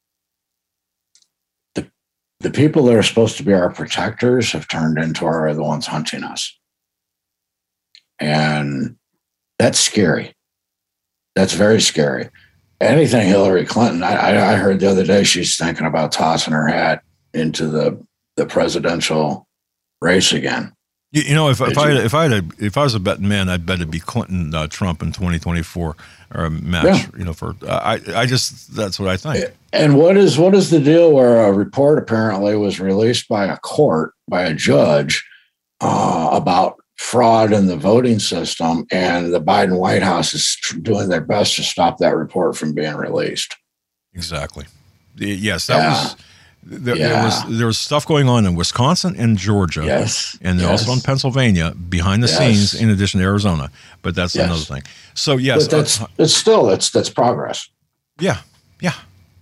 the the people that are supposed to be our protectors have turned into our the ones hunting us, and that's scary. That's very scary. Anything Hillary Clinton, I, I heard the other day she's thinking about tossing her hat into the the presidential race again. You, you know, if, if I if I had a, if I was a betting man, I'd bet it'd be Clinton uh, Trump in twenty twenty-four or a match. Yeah. You know, for uh, I I just that's what I think. And what is what is the deal where a report apparently was released by a court by a judge uh, about fraud in the voting system, and the Biden White House is doing their best to stop that report from being released. Exactly. Yes, that yeah. was. There, yeah. there was there was stuff going on in Wisconsin and Georgia, yes, and yes. also in Pennsylvania behind the yes. scenes, in addition to Arizona. But that's yes. another thing. So yes, but that's uh, it's still that's that's progress. Yeah, yeah.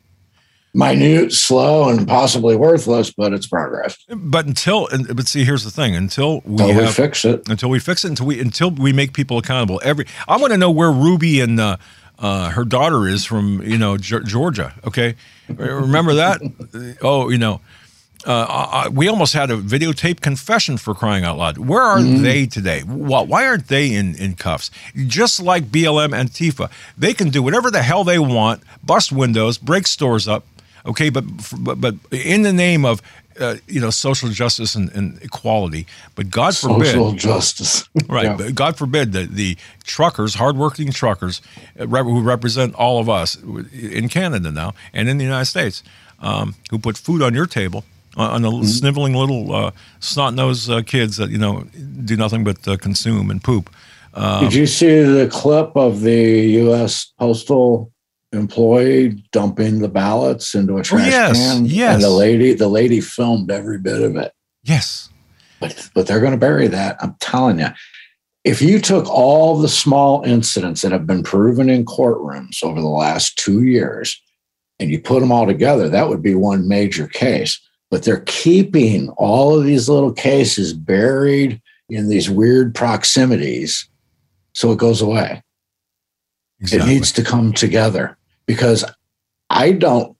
Minute, slow, and possibly worthless, but it's progress. But until, but see, here's the thing: until we, until have, we fix it, until we fix it, until we until we make people accountable. Every I want to know where Ruby and uh, uh, her daughter is from. You know, G- Georgia. Okay, remember that? Oh, you know, uh, I, we almost had a videotape confession for crying out loud. Where are mm-hmm. they today? Why, why aren't they in, in cuffs? Just like B L M and Antifa, they can do whatever the hell they want, bust windows, break stores up. Okay, but but, but in the name of uh, you know social justice and, and equality, but God forbid social justice, right? Yeah. But God forbid that the truckers, hardworking truckers, uh, who represent all of us in Canada now and in the United States, um, who put food on your table, on the mm-hmm. sniveling little uh, snot-nosed uh, kids that you know do nothing but uh, consume and poop. Um, Did you see the clip of the U S Postal employee dumping the ballots into a trash oh, yes, can? Yes. And the lady, the lady filmed every bit of it. Yes. But but they're going to bury that. I'm telling you. If you took all the small incidents that have been proven in courtrooms over the last two years and you put them all together, that would be one major case. But they're keeping all of these little cases buried in these weird proximities so it goes away. Exactly. It needs to come together. Because I don't,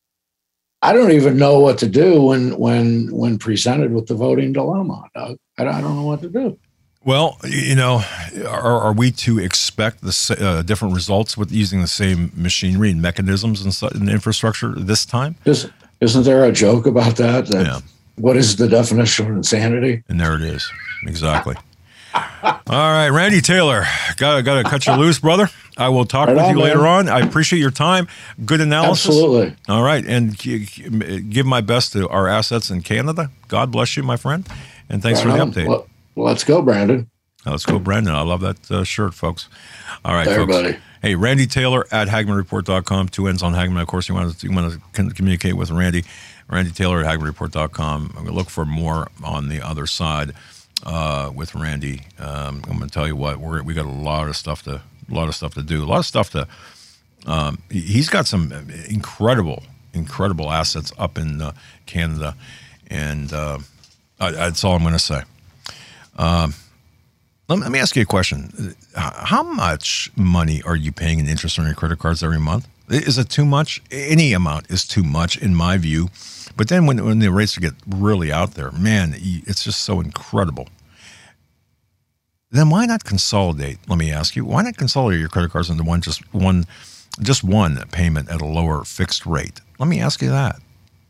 I don't even know what to do when when when presented with the voting dilemma, Doug. I don't, I don't know what to do. Well, you know, are, are we to expect the uh, different results with using the same machinery and mechanisms and, and infrastructure this time? Is, isn't there a joke about that? that yeah. What is the definition of insanity? And there it is. Exactly. All right, Randy Taylor, got got to cut you loose, brother. I will talk right with on, you man. later on. I appreciate your time. Good analysis. Absolutely. All right, and give my best to our assets in Canada. God bless you, my friend, and thanks right for the on. update. Well, let's go, Brandon. Let's go, Brandon. I love that uh, shirt, folks. All right, hey, folks. Everybody. Hey, Randy Taylor at Hagman Report dot com. Two ends on Hagman. Of course, you want to, you want to communicate with Randy. Randy Taylor at Hagman Report dot com. I'm going to look for more on the other side. Uh, with Randy, um, I'm going to tell you what we're, we got a lot of stuff to, a lot of stuff to do, a lot of stuff to. Um, he's got some incredible, incredible assets up in uh, Canada, and uh, I, that's all I'm going to say. Um, let, let me ask you a question: how much money are you paying in interest on your credit cards every month? Is it too much? Any amount is too much, in my view. But then when, when the rates get really out there, man, it's just so incredible. Then why not consolidate? Let me ask you, why not consolidate your credit cards into one, just one just one payment at a lower fixed rate. Let me ask you that.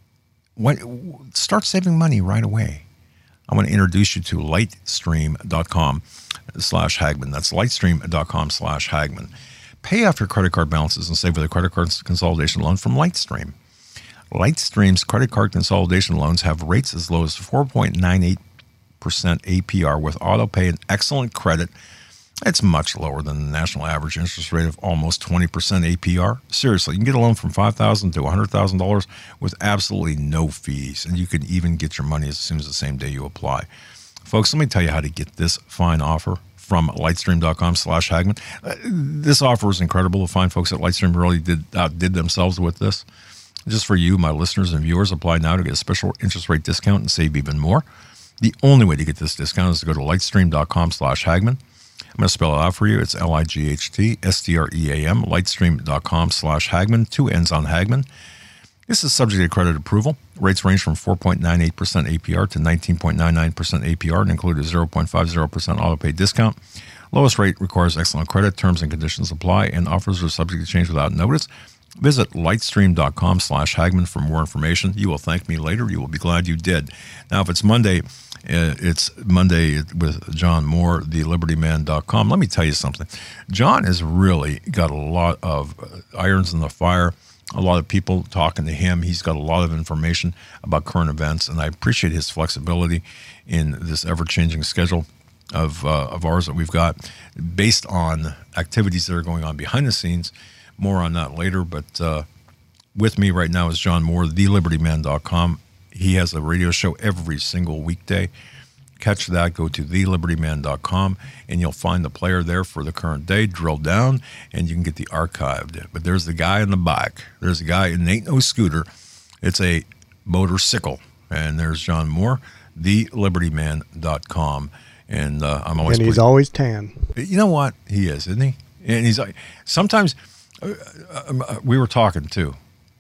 When, start saving money right away. I want to introduce you to lightstream.com slash Hagman. That's lightstream.com slash Hagman. Pay off your credit card balances and save with a credit card consolidation loan from Lightstream. Lightstream's credit card consolidation loans have rates as low as four point nine eight percent A P R with auto pay and excellent credit. It's much lower than the national average interest rate of almost twenty percent A P R. Seriously, you can get a loan from five thousand dollars to one hundred thousand dollars with absolutely no fees, and you can even get your money as soon as the same day you apply. Folks, let me tell you how to get this fine offer from lightstream.com slash Hagman. Uh, this offer is incredible. The fine folks at Lightstream really did outdid themselves with this. Just for you, my listeners and viewers, apply now to get a special interest rate discount and save even more. The only way to get this discount is to go to lightstream.com slash Hagman. I'm going to spell it out for you. It's L I G H T S T R E A M, lightstream.com slash Hagman, two N's on Hagman. This is subject to credit approval. Rates range from four point nine eight percent A P R to nineteen point nine nine percent A P R and include a zero point five zero percent auto pay discount. Lowest rate requires excellent credit. Terms and conditions apply, and offers are subject to change without notice. Visit lightstream.com slash Hagman for more information. You will thank me later. You will be glad you did. Now, if it's Monday, uh, it's Monday with John Moore, the liberty man dot com. Let me tell you something. John has really got a lot of irons in the fire, a lot of people talking to him. He's got a lot of information about current events, and I appreciate his flexibility in this ever-changing schedule of, uh, of ours that we've got based on activities that are going on behind the scenes. More on that later, but uh, with me right now is John Moore, the liberty man dot com. He has a radio show every single weekday. Catch that, go to the liberty man dot com, and you'll find the player there for the current day. Drill down, and you can get the archived. But there's the guy in the back. There's a guy, and it ain't no scooter. It's a motorcycle. And there's John Moore, the liberty man dot com. And uh, I'm always And he's pleased. always tan. You know what? He is, isn't he? And he's like, sometimes... Uh, uh, we were talking too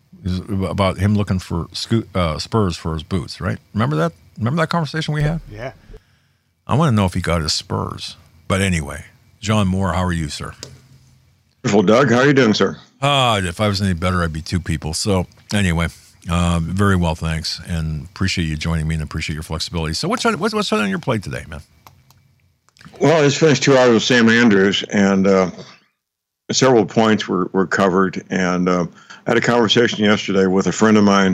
about him looking for sco- uh, spurs for his boots, right? Remember that? Remember that conversation we had? Yeah. I want to know if he got his spurs. But anyway, John Moore, how are you, sir? Well, Doug, how are you doing, sir? Ah, if I was any better, I'd be two people. So anyway, uh, very well, thanks, and appreciate you joining me and appreciate your flexibility. So what's on, what's, what's on your plate today, man? Well, I just finished two hours with Sam Andrews, and uh, several points were, were covered, and uh, I had a conversation yesterday with a friend of mine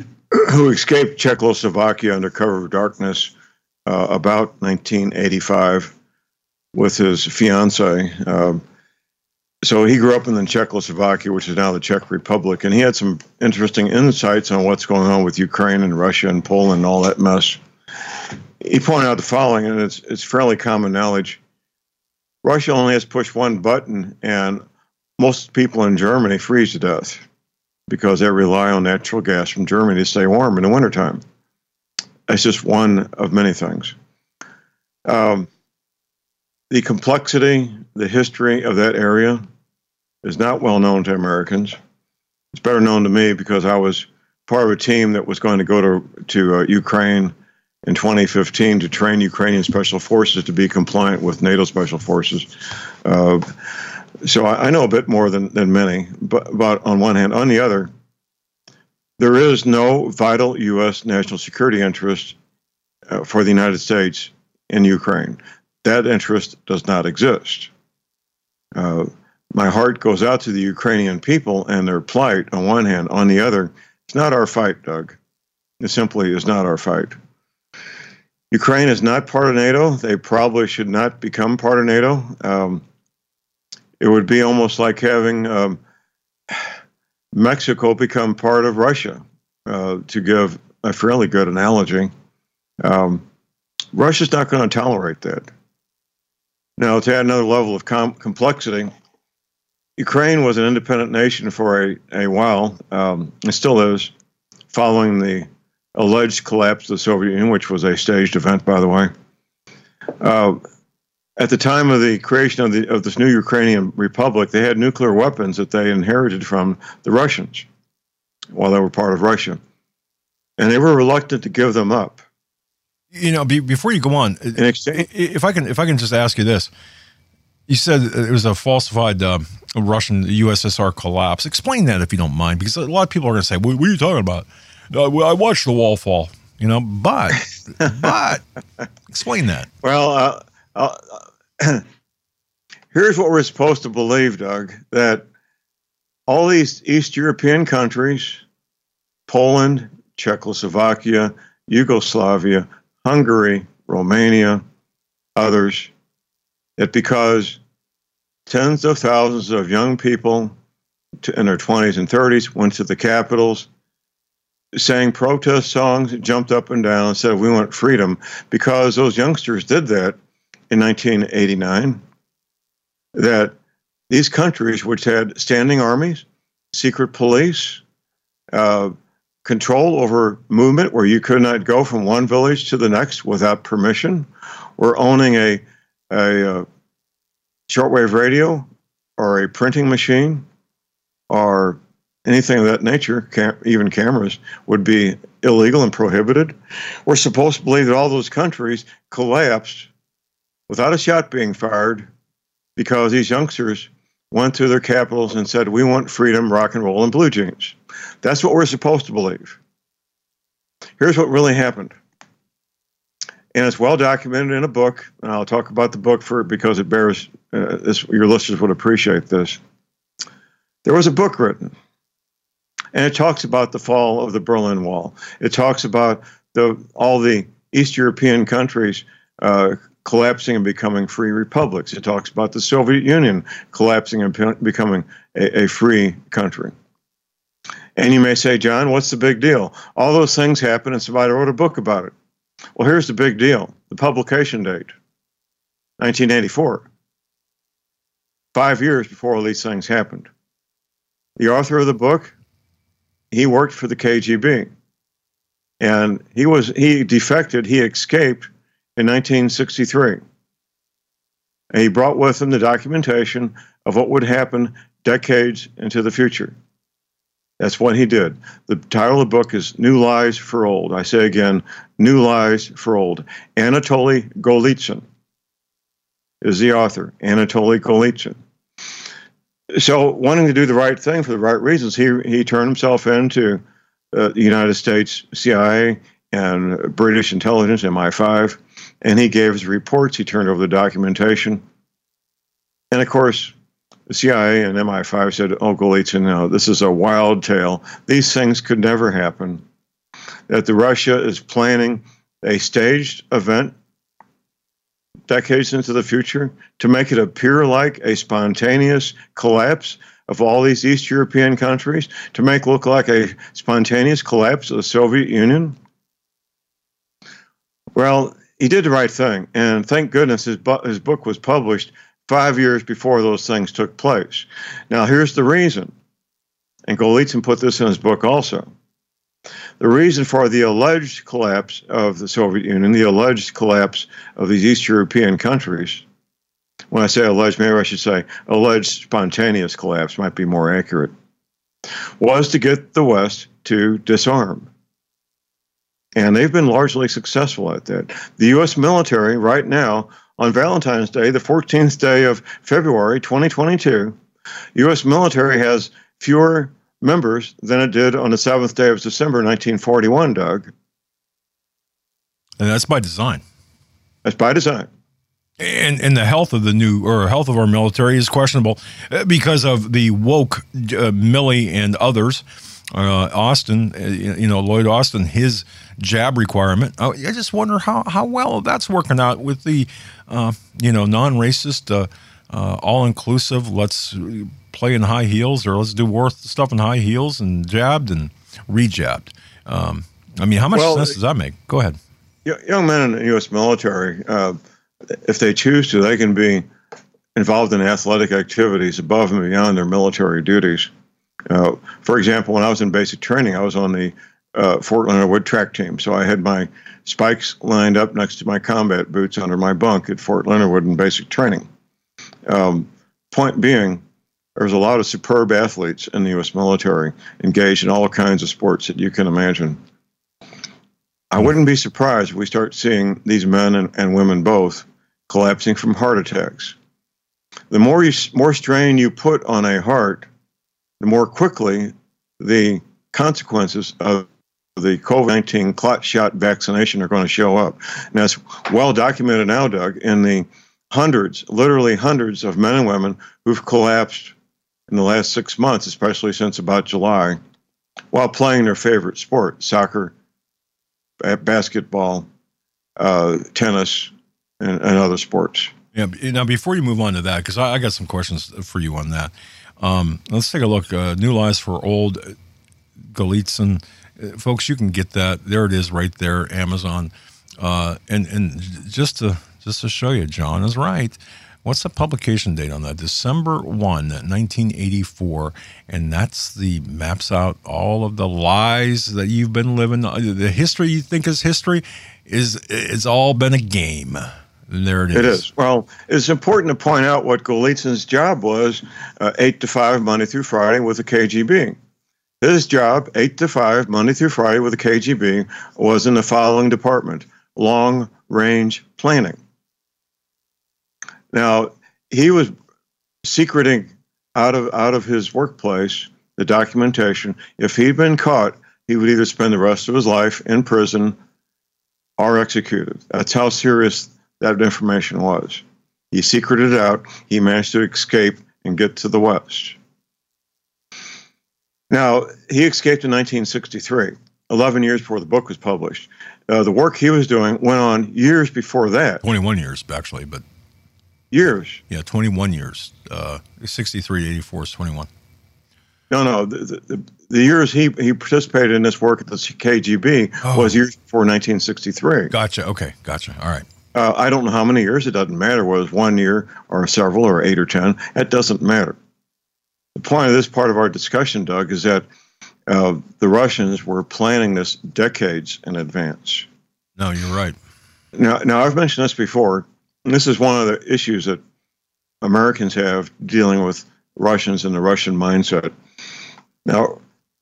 who escaped Czechoslovakia under cover of darkness uh, about nineteen eighty-five with his fiancee. Uh, so he grew up in the Czechoslovakia, which is now the Czech Republic, and he had some interesting insights on what's going on with Ukraine and Russia and Poland and all that mess. He pointed out the following, and it's it's fairly common knowledge. Russia only has pushed one button, and most people in Germany freeze to death because they rely on natural gas from Germany to stay warm in the wintertime. That's just one of many things. Um, the complexity, the history of that area is not well known to Americans. It's better known to me because I was part of a team that was going to go to, to uh, Ukraine in twenty fifteen to train Ukrainian special forces to be compliant with NATO special forces. Uh, so I, I know a bit more than, than many, but, but on one hand. On the other, there is no vital U S national security interest uh, for the United States in Ukraine. That interest does not exist. Uh, my heart goes out to the Ukrainian people and their plight on one hand. On the other, it's not our fight, Doug. It simply is not our fight. Ukraine is not part of NATO. They probably should not become part of NATO. Um, it would be almost like having um, Mexico become part of Russia, uh, to give a fairly good analogy. Um, Russia's not going to tolerate that. Now, to add another level of com- complexity, Ukraine was an independent nation for a, a while. Um, it still is, following the alleged collapse of the Soviet Union, which was a staged event, by the way. Uh, at the time of the creation of the of this new Ukrainian republic, they had nuclear weapons that they inherited from the Russians while they were part of Russia, and they were reluctant to give them up. You know, be, before you go on, In exchange, if I can, if I can just ask you this: You said it was a falsified uh, Russian U S S R collapse. Explain that if you don't mind, because a lot of people are going to say, what, what are you talking about? Uh, I watched the wall fall, you know, but, but explain that. Well, uh, uh, here's what we're supposed to believe, Doug, that all these East European countries, Poland, Czechoslovakia, Yugoslavia, Hungary, Romania, others, that because tens of thousands of young people in their twenties and thirties went to the capitals, sang protest songs, jumped up and down and said, we want freedom, because those youngsters did that in nineteen eighty-nine, that these countries, which had standing armies, secret police, uh, control over movement where you could not go from one village to the next without permission, were owning a a uh, shortwave radio or a printing machine or anything of that nature, cam- even cameras, would be illegal and prohibited. We're supposed to believe that all those countries collapsed without a shot being fired because these youngsters went to their capitals and said, we want freedom, rock and roll, and blue jeans. That's what we're supposed to believe. Here's what really happened. And it's well documented in a book, and I'll talk about the book for because it bears, uh, this, your listeners would appreciate this. There was a book written, and it talks about the fall of the Berlin Wall. It talks about the all the East European countries uh, collapsing and becoming free republics. It talks about the Soviet Union collapsing and pe- becoming a, a free country. And you may say, John, what's the big deal? All those things happened, and somebody wrote a book about it. Well, here's the big deal. The publication date, nineteen eighty-four. Five years before all these things happened. The author of the book, he worked for the K G B. And he was he defected, he escaped in nineteen sixty-three. And he brought with him the documentation of what would happen decades into the future. That's what he did. The title of the book is New Lies for Old. I say again, New Lies for Old. Anatoly Golitsyn is the author, Anatoly Golitsyn. So wanting to do the right thing for the right reasons, he he turned himself into uh, the United States C I A and British intelligence, M I five, and he gave his reports. He turned over the documentation. And of course, the C I A and M I five said, oh, Golitsyn, no, this is a wild tale. These things could never happen. That the Russia is planning a staged event decades into the future to make it appear like a spontaneous collapse of all these East European countries, to make it look like a spontaneous collapse of the Soviet Union. Well, he did the right thing, and thank goodness his, bu- his book was published five years before those things took place. Now, here's the reason, and Golitsyn put this in his book also. The reason for the alleged collapse of the Soviet Union, the alleged collapse of these East European countries, when I say alleged, maybe I should say alleged spontaneous collapse, might be more accurate, was to get the West to disarm. And they've been largely successful at that. The U S military right now, on Valentine's Day, the fourteenth day of February, twenty twenty-two, U S military has fewer members than it did on the seventh day of December, nineteen forty-one, Doug. And that's by design. That's by design. And and the health of the new or health of our military is questionable because of the woke uh, Milley and others. Uh, Austin, uh, you know, Lloyd Austin, his jab requirement. Oh, I just wonder how, how well that's working out with the, uh, you know, non-racist, uh, uh, all-inclusive, let's play in high heels or let's do war stuff in high heels and jabbed and re-jabbed. Um, I mean, how much well, sense does that make? Go ahead. Young men in the U S military, uh, if they choose to, they can be involved in athletic activities above and beyond their military duties. Uh, for example, when I was in basic training, I was on the uh, Fort Leonard Wood track team. So I had my spikes lined up next to my combat boots under my bunk at Fort Leonard Wood in basic training. Um, point being, there's a lot of superb athletes in the U S military engaged in all kinds of sports that you can imagine. I wouldn't be surprised if we start seeing these men and, and women both collapsing from heart attacks. The more you more strain you put on a heart, the more quickly the consequences of the COVID nineteen clot shot vaccination are going to show up. Now, it's well documented now, Doug, in the hundreds, literally hundreds of men and women who've collapsed in the last six months, especially since about July, while playing their favorite sport, soccer, basketball, uh, tennis, and, and other sports. Yeah. Now, before you move on to that, because I, I got some questions for you on that. Um, let's take a look. Uh, New Lies for Old Golitsyn. Uh, folks, you can get that. There it is right there, Amazon. Uh, and and just to just to show you, John is right. What's the publication date on that? December first, nineteen eighty-four. And that's the maps out all of the lies that you've been living. The history you think is history is it's all been a game. And there it is. It is. Well, it's important to point out what Golitsyn's job was, uh, eight to five, Monday through Friday with the K G B. His job, eight to five, Monday through Friday with the K G B, was in the following department: long-range planning. Now, he was secreting out of out of his workplace the documentation. If he'd been caught, he would either spend the rest of his life in prison or executed. That's how serious that information was. He secreted it out. He managed to escape and get to the West. Now, he escaped in nineteen sixty-three, eleven years before the book was published. Uh, the work he was doing went on years before that. twenty-one years, actually, but... Years. Yeah, twenty-one years. Uh, sixty-three to eighty-four is twenty-one. No, no. The, the, the years he, he participated in this work at the K G B oh. was years before nineteen sixty-three. Gotcha. Okay. Gotcha. All right. Uh, I don't know how many years. It doesn't matter whether it's one year or several or eight or ten. It doesn't matter. The point of this part of our discussion, Doug, is that uh, the Russians were planning this decades in advance. No, you're right. Now, now I've mentioned this before. And this is one of the issues that Americans have dealing with Russians and the Russian mindset. Now,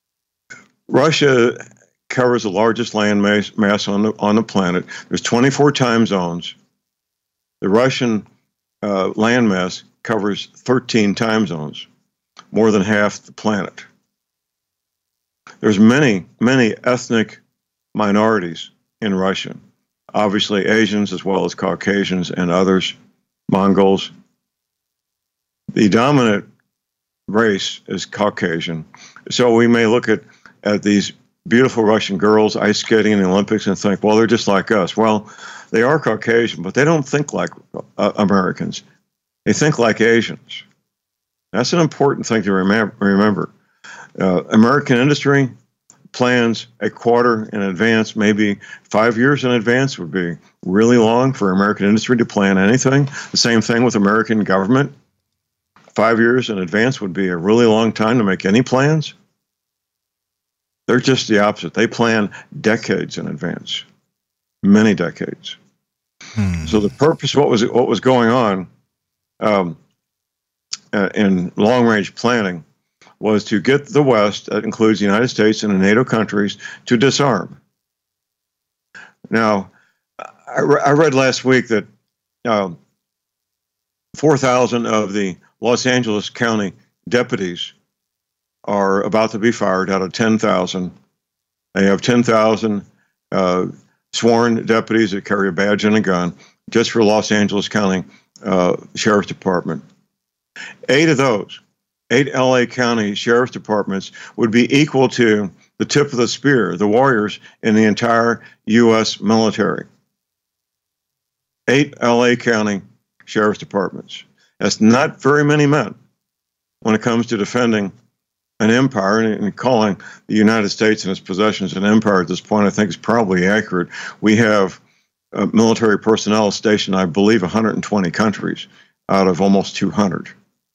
Russia covers the largest land mass, mass on the on the planet. There's twenty-four time zones. The Russian uh, land mass covers thirteen time zones, more than half the planet. There's many, many ethnic minorities in Russia. Obviously, Asians as well as Caucasians and others, Mongols. The dominant race is Caucasian. So we may look at, at these beautiful Russian girls ice skating in the Olympics and think, well, they're just like us. Well, they are Caucasian, but they don't think like uh, Americans. They think like Asians. That's an important thing to remem- remember. Uh, American industry plans a quarter in advance, maybe five years in advance would be really long for American industry to plan anything. The same thing with American government. Five years in advance would be a really long time to make any plans. They're just the opposite. They plan decades in advance, many decades. Hmm. So the purpose, what was what was going on um, uh, in long-range planning was to get the West, that includes the United States and the NATO countries, to disarm. Now, I, re- I read last week that uh, four thousand of the Los Angeles County deputies are about to be fired out of ten thousand. They have ten thousand uh, sworn deputies that carry a badge and a gun just for Los Angeles County uh, Sheriff's Department. Eight of those Eight L A County Sheriff's Departments would be equal to the tip of the spear, the warriors in the entire U S military. Eight L A County Sheriff's Departments. That's not very many men when it comes to defending an empire, and calling the United States and its possessions an empire at this point, I think is probably accurate. We have uh, military personnel stationed, I believe, one hundred twenty countries out of almost two hundred.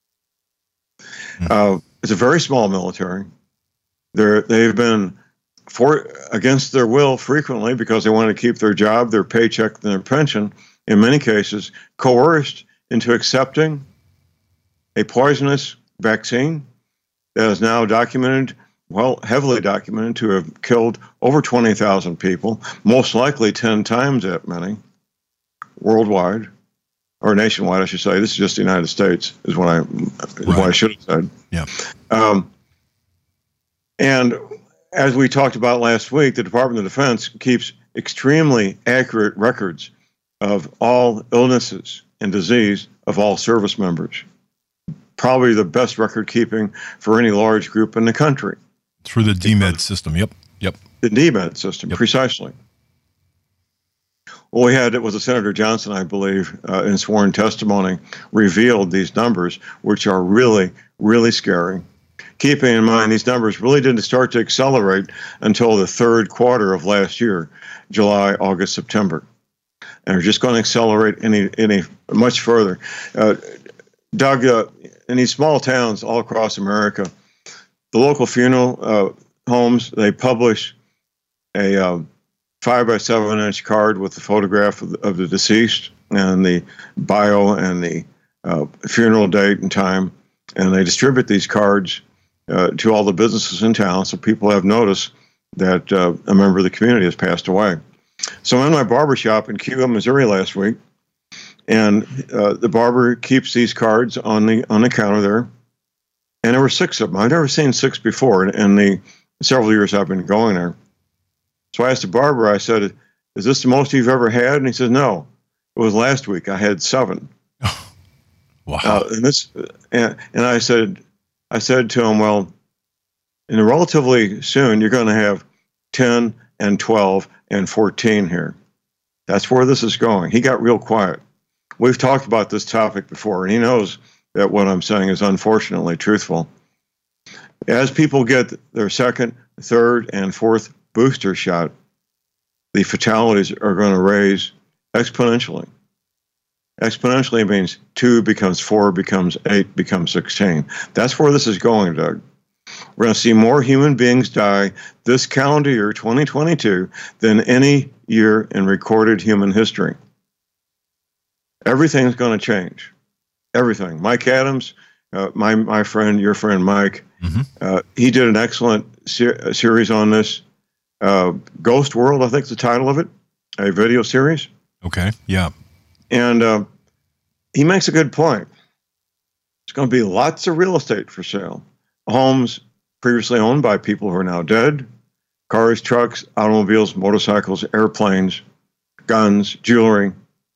Uh, it's a very small military. They're, they've been for against their will frequently because they want to keep their job, their paycheck, and their pension. In many cases, coerced into accepting a poisonous vaccine that is now documented, well, heavily documented, to have killed over twenty thousand people, most likely ten times that many worldwide. or nationwide, I should say. This is just the United States, is what I, is Right. what I should have said. Yeah. Um, and as we talked about last week, the Department of Defense keeps extremely accurate records of all illnesses and disease of all service members. Probably the best record keeping for any large group in the country. Through the D MED system. Yep. Yep. The D MED system, Yep. precisely. What we had, it was a Senator Johnson, I believe, uh, in sworn testimony, revealed these numbers, which are really, really scary. Keeping in mind, these numbers really didn't start to accelerate until the third quarter of last year, July, August, September. And they're just going to accelerate any, any much further. Uh, Doug, uh, in these small towns all across America, the local funeral uh, homes, they publish a uh, five by seven inch card with the photograph of the, of the deceased and the bio and the uh, funeral date and time. And they distribute these cards uh, to all the businesses in town, so people have notice that uh, a member of the community has passed away. So I'm in my barber shop in Cuba, Missouri last week, and uh, the barber keeps these cards on the on the counter there. And there were six of them. I've never seen six before in, in the several years I've been going there. So I asked the barber, I said, "Is this the most you've ever had?" And he said, "No, it was last week. I had seven." Wow. Uh, and this, and, and I said, I said to him, "Well, in relatively soon, you're going to have ten and twelve and fourteen here. That's where this is going." He got real quiet. We've talked about this topic before, and he knows that what I'm saying is unfortunately truthful. As people get their second, third, and fourth booster shot, the fatalities are going to raise exponentially. Exponentially means two becomes four, becomes eight, becomes sixteen. That's where this is going, Doug. We're going to see more human beings die this calendar year, twenty twenty-two, than any year in recorded human history. Everything's going to change. Everything. Mike Adams, uh, my my friend, your friend Mike, Mm-hmm. uh, he did an excellent ser- series on this. Uh, Ghost World, I think is the title of it, a video series. Okay. Yeah. And uh, he makes a good point. There's going to be lots of real estate for sale. Homes previously owned by people who are now dead, cars, trucks, automobiles, motorcycles, airplanes, guns, jewelry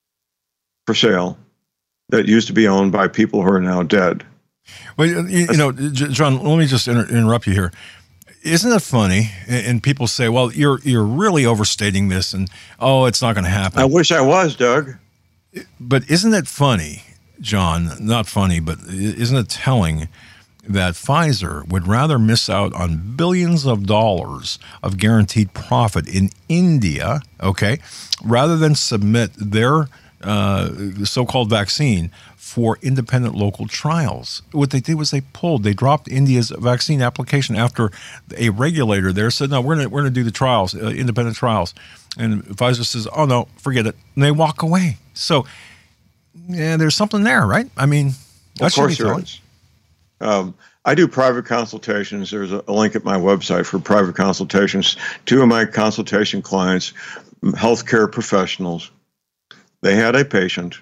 for sale that used to be owned by people who are now dead. Well, you, you know, John, let me just inter- interrupt you here. Isn't it funny? And people say, well, you're you're really overstating this, and, oh, it's not going to happen. I wish I was, Doug. But isn't it funny, John, not funny, but isn't it telling that Pfizer would rather miss out on billions of dollars of guaranteed profit in India, okay, rather than submit their uh, so-called vaccine for independent local trials? What they did was they pulled, they dropped India's vaccine application after a regulator there said, no, we're going we're going to do the trials, uh, independent trials. And Pfizer says, oh, no, forget it. And they walk away. So, yeah, there's something there, right? I mean, Of course there is. Um, I do private consultations. There's a, a link at my website for private consultations. Two of my consultation clients, healthcare professionals, they had a patient,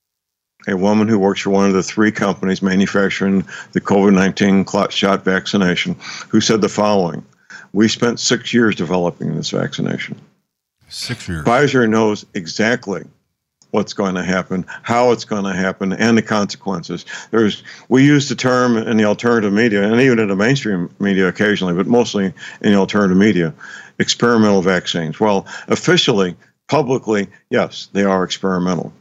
a woman who works for one of the three companies manufacturing the COVID nineteen clot shot vaccination, who said the following: "We spent six years developing this vaccination. Six years. Pfizer knows exactly what's going to happen, how it's going to happen, and the consequences." There's, we use the term in the alternative media, and even in the mainstream media occasionally, but mostly in the alternative media, experimental vaccines. Well, officially, publicly, yes, they are experimental.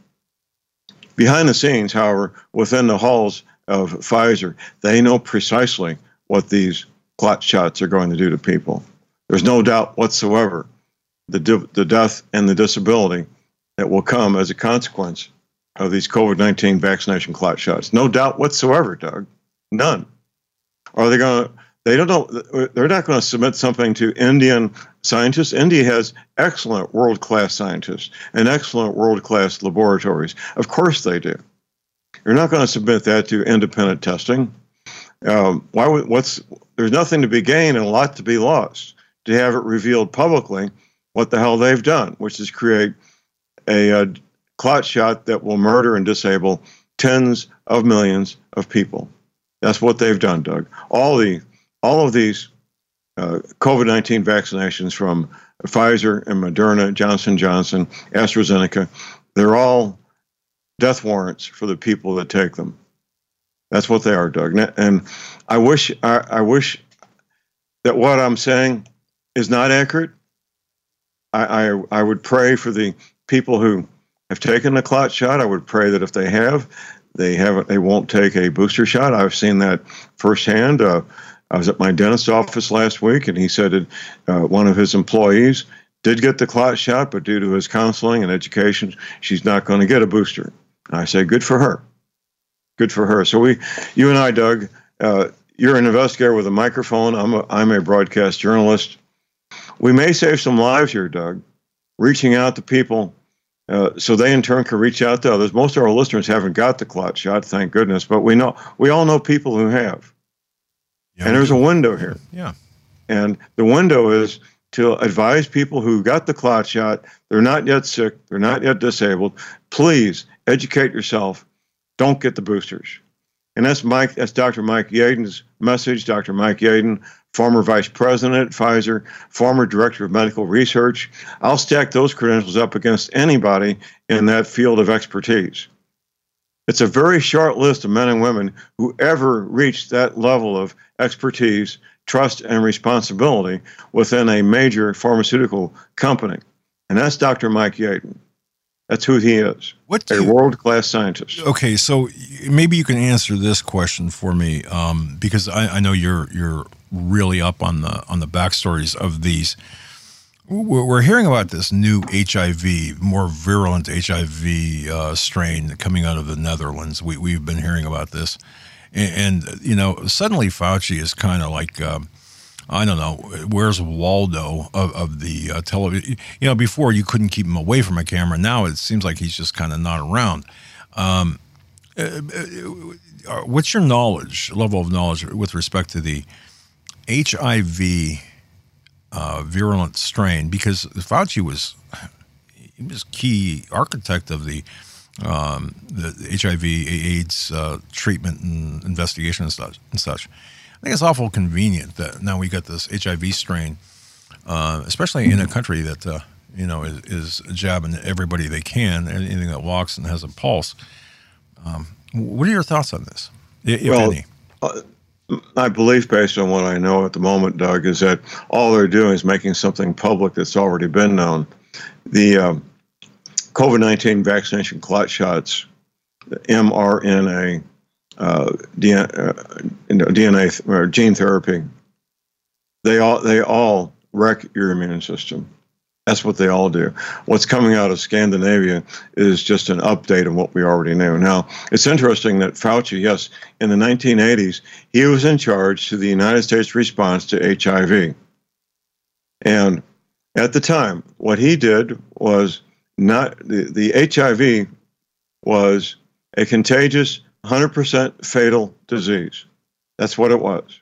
Behind the scenes, however, within the halls of Pfizer, they know precisely what these clot shots are going to do to people. There's no doubt whatsoever the di- the death and the disability that will come as a consequence of these COVID nineteen vaccination clot shots. No doubt whatsoever, Doug. None. Are they going to, they don't know, they're not going to submit something to Indian scientists. India has excellent world-class scientists and excellent world-class laboratories. Of course they do. You're not going to submit that to independent testing. Um, why would, what's, there's nothing to be gained and a lot to be lost to have it revealed publicly what the hell they've done, which is create a, a clot shot that will murder and disable tens of millions of people. That's what they've done, Doug. All the all of these uh, COVID nineteen vaccinations from Pfizer and Moderna, Johnson and Johnson, AstraZeneca, they're all death warrants for the people that take them. That's what they are, Doug. And I wish I, I wish that what I'm saying is not accurate. I, I I would pray for the people who have taken the clot shot. I would pray that if they have, they haven't, they won't take a booster shot. I've seen that firsthand. Uh, I was at my dentist's office last week, and he said that uh, one of his employees did get the clot shot, but due to his counseling and education, she's not going to get a booster. And I say, good for her. Good for her. So we, you and I, Doug, uh, you're an investigator with a microphone. I'm a, I'm a broadcast journalist. We may save some lives here, Doug, reaching out to people uh, so they in turn can reach out to others. Most of our listeners haven't got the clot shot, thank goodness, but we know we all know people who have. Yeah, and there's a window here. Yeah. And the window is to advise people who got the clot shot, they're not yet sick, they're not yet disabled. Please educate yourself. Don't get the boosters. And that's Mike, that's Doctor Mike Yeadon's message. Doctor Mike Yeadon, former vice president at Pfizer, former director of medical research. I'll stack those credentials up against anybody in that field of expertise. It's a very short list of men and women who ever reached that level of expertise, trust, and responsibility within a major pharmaceutical company. And that's Doctor Mike Yeadon. That's who he is, what a you, world-class scientist. Okay, so maybe you can answer this question for me, um, because I, I know you're you're really up on the on the backstories of these. We're hearing about this new H I V, more virulent H I V uh, strain coming out of the Netherlands. We, we've been hearing about this. And, and you know, suddenly Fauci is kind of like, um, I don't know, where's Waldo of, of the uh, television? You know, before you couldn't keep him away from a camera. Now it seems like he's just kind of not around. Um, uh, uh, what's your knowledge, level of knowledge with respect to the H I V Uh, virulent strain? Because Fauci was he was key architect of the um, the H I V AIDS uh, treatment and investigation and such, and such. I think it's awful convenient that now we got this H I V strain, uh, especially in a country that uh, you know is, is jabbing everybody they can, anything that walks and has a pulse. Um, what are your thoughts on this, if well, any? Uh, My belief, based on what I know at the moment, Doug, is that all they're doing is making something public that's already been known. The um, COVID nineteen vaccination clot shots, mRNA, uh, D N A, uh, D N A or gene therapy, they all they all wreck your immune system. That's what they all do. What's coming out of Scandinavia is just an update of what we already knew. Now, it's interesting that Fauci, yes, in the nineteen eighties, he was in charge to the United States response to H I V. And at the time, what he did was not, the, the H I V was a contagious, one hundred percent fatal disease. That's what it was.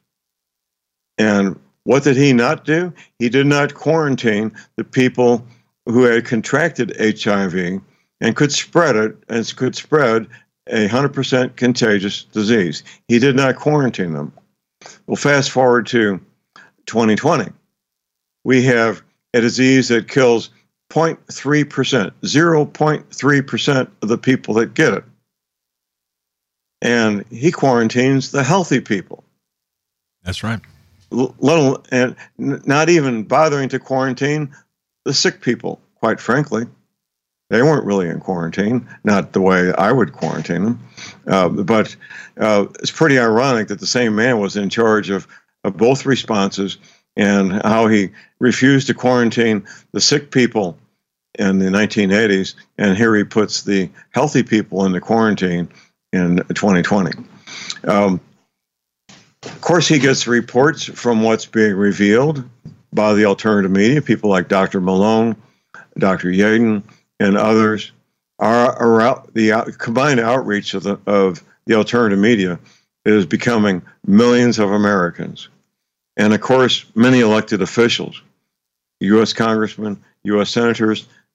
And what did he not do? He did not quarantine the people who had contracted H I V and could spread it, and could spread a one hundred percent contagious disease. He did not quarantine them. Well, fast forward to twenty twenty. We have a disease that kills zero point three percent, zero point three percent of the people that get it. And he quarantines the healthy people. That's right. Little, and not even bothering to quarantine the sick people, quite frankly. They weren't really in quarantine, not the way I would quarantine them. Uh, but uh, it's pretty ironic that the same man was in charge of, of both responses, and how he refused to quarantine the sick people in the nineteen eighties, and here he puts the healthy people into quarantine in twenty twenty. Um, Of course, he gets reports from what's being revealed by the alternative media. People like Doctor Malone, Doctor Yeadon, and others are, are out, the out, combined outreach of the, of the alternative media is becoming millions of Americans. And of course, many elected officials, U S congressmen, U S senators,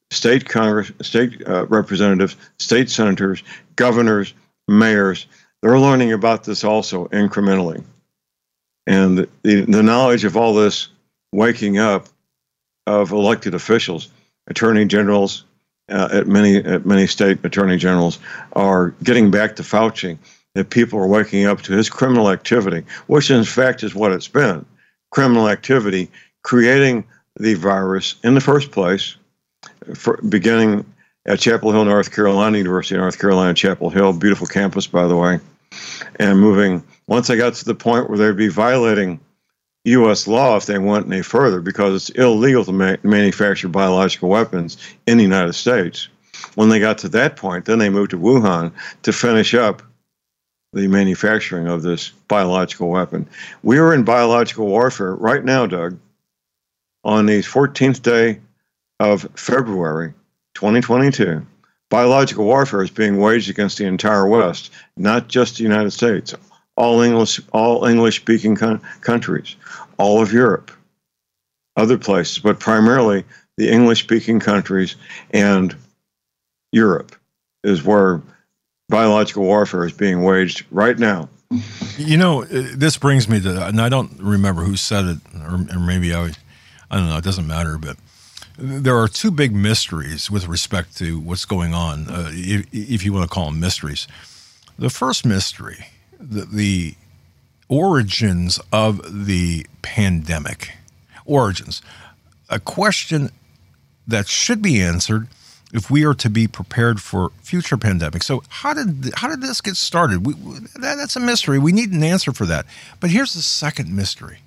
state Congress, state uh, representatives, state senators, governors, mayors. They're learning about this also incrementally. And the, the knowledge of all this waking up of elected officials, attorney generals, uh, at many at many state attorney generals are getting back to Fauci, that people are waking up to his criminal activity, which in fact is what it's been. Criminal activity, creating the virus in the first place, for, beginning at Chapel Hill, North Carolina, University of North Carolina, Chapel Hill, beautiful campus, by the way, and moving, once they got to the point where they'd be violating U S law if they went any further, because it's illegal to ma- manufacture biological weapons in the United States. When they got to that point, then they moved to Wuhan to finish up the manufacturing of this biological weapon. We are in biological warfare right now, Doug, on the fourteenth day of February, twenty twenty-two. Biological warfare is being waged against the entire West, not just the United States. All English, all English-speaking con- countries, all of Europe, other places, but primarily the English-speaking countries and Europe is where biological warfare is being waged right now. You know, this brings me to, and I don't remember who said it, or, or maybe I, I don't know, it doesn't matter, but there are two big mysteries with respect to what's going on, uh, if, if you want to call them mysteries. The first mystery, the, the origins of the pandemic, origins, a question that should be answered if we are to be prepared for future pandemics. So how did how did this get started? We, that, that's a mystery. We need an answer for that. But here's the second mystery.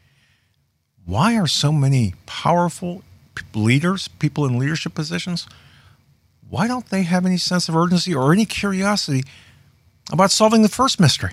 Why are so many powerful leaders, people in leadership positions, why don't they have any sense of urgency or any curiosity about solving the first mystery?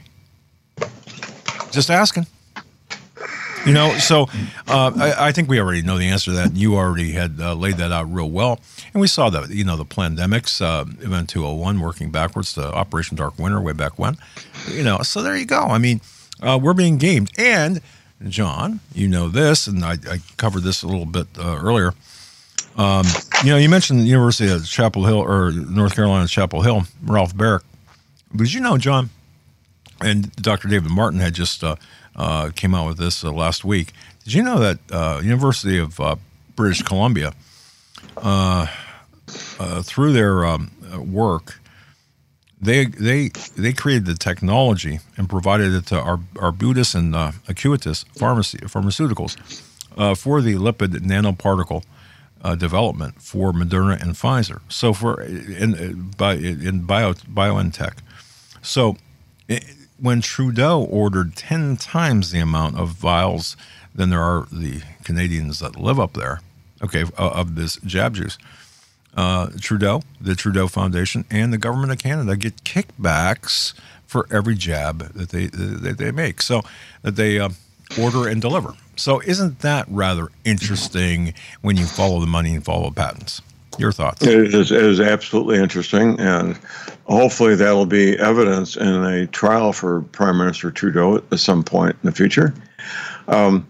Just asking. You know, so uh, I, I think we already know the answer to that. You already had uh, laid that out real well. And we saw that, you know, the pandemics, uh, Event two oh one, working backwards to Operation Dark Winter way back when. You know, so there you go. I mean, uh, we're being gamed. And, John, you know this, and I, I covered this a little bit uh, earlier. Um, you know, you mentioned the University of Chapel Hill, or North Carolina Chapel Hill, Ralph Baric. Did you know, John, and Doctor David Martin had just uh, uh, came out with this uh, last week. Did you know that uh, University of uh, British Columbia, uh, uh, through their um, work, they they they created the technology and provided it to Ar- Arbutus and uh, Acuitas pharmacy, pharmaceuticals uh, for the lipid nanoparticle uh, development for Moderna and Pfizer. So for in in, by, in bio BioNTech. So it, when Trudeau ordered ten times the amount of vials than there are the Canadians that live up there, okay, uh, of this jab juice, uh, Trudeau, the Trudeau Foundation, and the government of Canada get kickbacks for every jab that they that they make, so that they uh, order and deliver. So isn't that rather interesting when you follow the money and follow patents? Your thoughts? It is, it is absolutely interesting, and hopefully that'll be evidence in a trial for Prime Minister Trudeau at some point in the future. Um,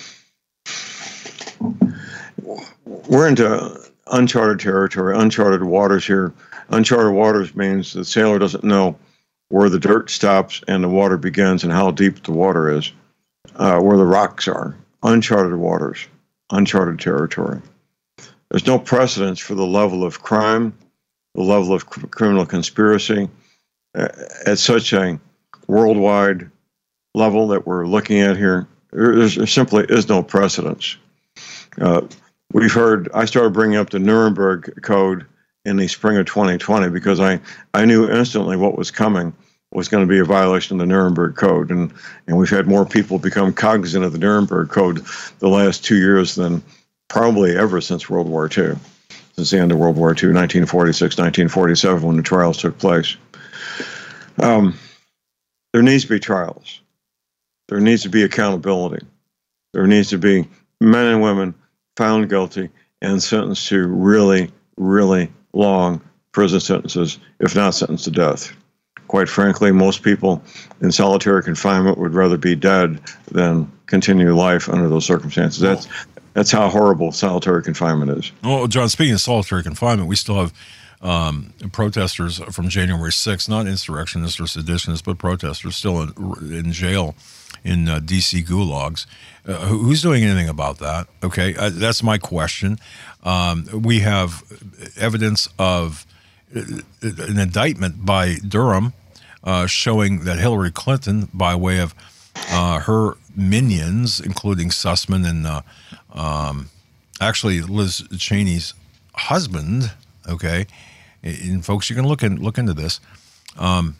we're into uncharted territory, uncharted waters here. Uncharted waters means the sailor doesn't know where the dirt stops and the water begins and how deep the water is, uh, where the rocks are. Uncharted waters, uncharted territory. There's no precedence for the level of crime, the level of cr- criminal conspiracy uh, at such a worldwide level that we're looking at here. There, there simply is no precedence. Uh, we've heard, I started bringing up the Nuremberg Code in the spring of twenty twenty because I, I knew instantly what was coming was going to be a violation of the Nuremberg Code. And, and we've had more people become cognizant of the Nuremberg Code the last two years than probably ever since World War Two, since the end of World War Two, nineteen forty-six, nineteen forty-seven, when the trials took place. Um, there needs to be trials. There needs to be accountability. There needs to be men and women found guilty and sentenced to really, really long prison sentences, if not sentenced to death. Quite frankly, most people in solitary confinement would rather be dead than continue life under those circumstances. That's That's how horrible solitary confinement is. Well, John, speaking of solitary confinement, we still have um, protesters from January sixth, not insurrectionists or seditionists, but protesters still in, in jail in uh, D C gulags. Uh, who's doing anything about that? Okay, uh, that's my question. Um, we have evidence of an indictment by Durham uh, showing that Hillary Clinton, by way of uh, her minions, including Sussman and uh, um, actually Liz Cheney's husband, okay, and folks, you can look in, look into this, um,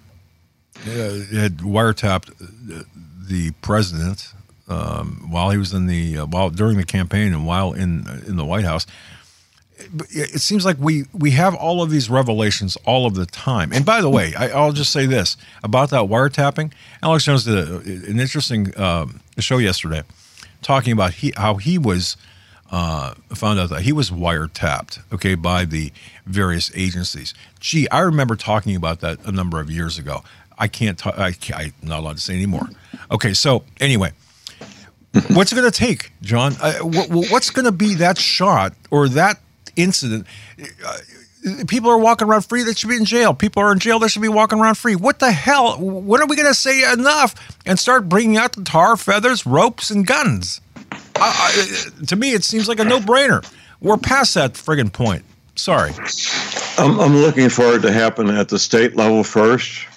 had wiretapped the president um, while he was in the uh, while during the campaign and while in in the White House. It seems like we, we have all of these revelations all of the time. And by the way, I, I'll just say this about that wiretapping. Alex Jones did a, an interesting um, show yesterday talking about he, how he was uh, found out that he was wiretapped, okay, by the various agencies. Gee, I remember talking about that a number of years ago. I can't talk, I, I'm not allowed to say anymore. Okay, so anyway, what's it going to take, John? Uh, what, what's going to be that shot or that incident? Uh, people are walking around free, they should be in jail. People are in jail, they should be walking around free. What the hell? When are we going to say enough and start bringing out the tar, feathers, ropes, and guns? Uh, uh, to me, it seems like a no-brainer. We're past that friggin' point. Sorry. I'm, I'm looking for it to happen at the state level first.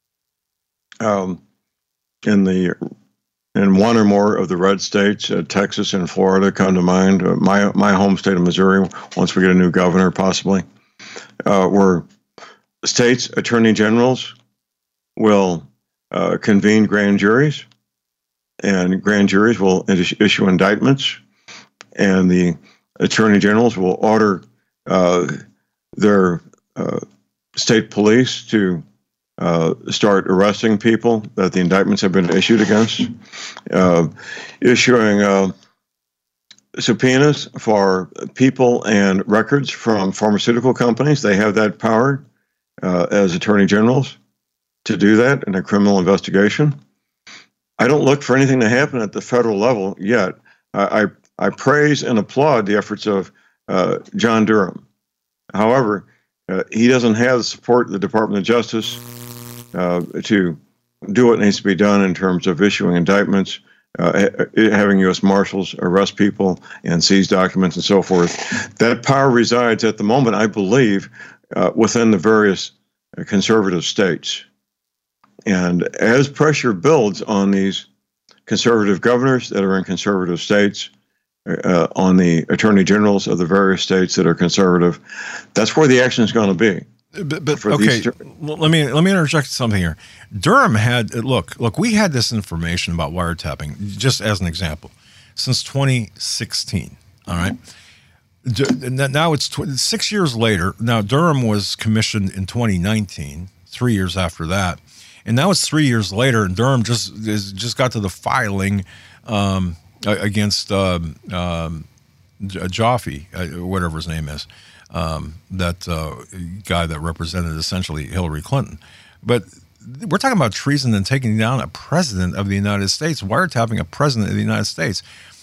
Um, in the in one or more of the red states, uh, Texas and Florida come to mind. Uh, my my home state of Missouri, once we get a new governor, possibly, uh, where states' attorney generals will uh, convene grand juries, and grand juries will issue indictments, and the attorney generals will order uh, their uh, state police to Uh, start arresting people that the indictments have been issued against, uh, issuing uh, subpoenas for people and records from pharmaceutical companies. They have that power uh, as attorney generals to do that in a criminal investigation. I don't look for anything to happen at the federal level yet. I, I, I praise and applaud the efforts of uh, John Durham. However, uh, he doesn't have the support of the Department of Justice Uh, to do what needs to be done in terms of issuing indictments, uh, having U S Marshals arrest people and seize documents and so forth. That power resides at the moment, I believe, uh, within the various conservative states. And as pressure builds on these conservative governors that are in conservative states, uh, on the attorney generals of the various states that are conservative, that's where the action is going to be. But, but okay, let me let me interject something here. Durham had look look. We had this information about wiretapping, just as an example, since twenty sixteen. All right, now it's tw- six years later. Now Durham was commissioned in twenty nineteen, three years after that, and now it's three years later, and Durham just is, just got to the filing um, against um, um, Jaffe, uh, whatever his name is. Um, that uh, guy that represented essentially Hillary Clinton. But we're talking about treason and taking down a president of the United States, wiretapping a president of the United States.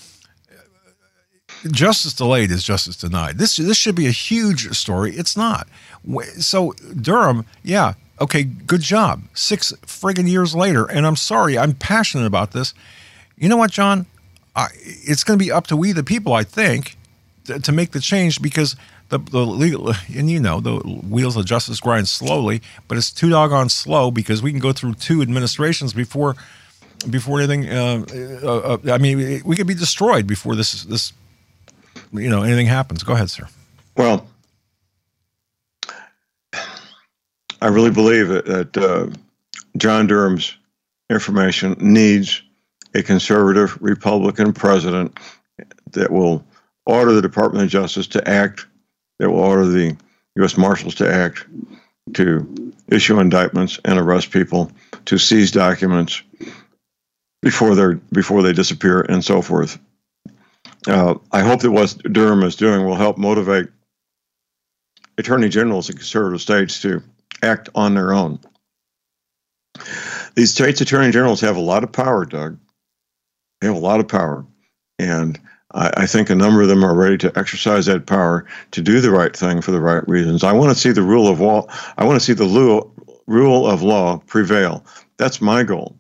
Justice delayed is justice denied. This this should be a huge story. It's not. So Durham, yeah, okay, good job. Six friggin' years later, and I'm sorry, I'm passionate about this. You know what, John? I, it's going to be up to we the people, I think, to, to make the change, because The, the legal, and you know, the wheels of justice grind slowly, but it's too doggone slow because we can go through two administrations before, before anything. Uh, uh, uh, I mean, we could be destroyed before this, this, you know, anything happens. Go ahead, sir. Well, I really believe that, that uh, John Durham's information needs a conservative Republican president that will order the Department of Justice to act. That will order the U S Marshals to act, to issue indictments and arrest people, to seize documents before they're before they disappear, and so forth. Uh, I hope that what Durham is doing will help motivate attorney generals in conservative states to act on their own. These states' attorney generals have a lot of power, Doug. They have a lot of power, and I, I think a number of them are ready to exercise that power to do the right thing for the right reasons. I want to see the rule of law. I want to see the rule, rule of law prevail. That's my goal.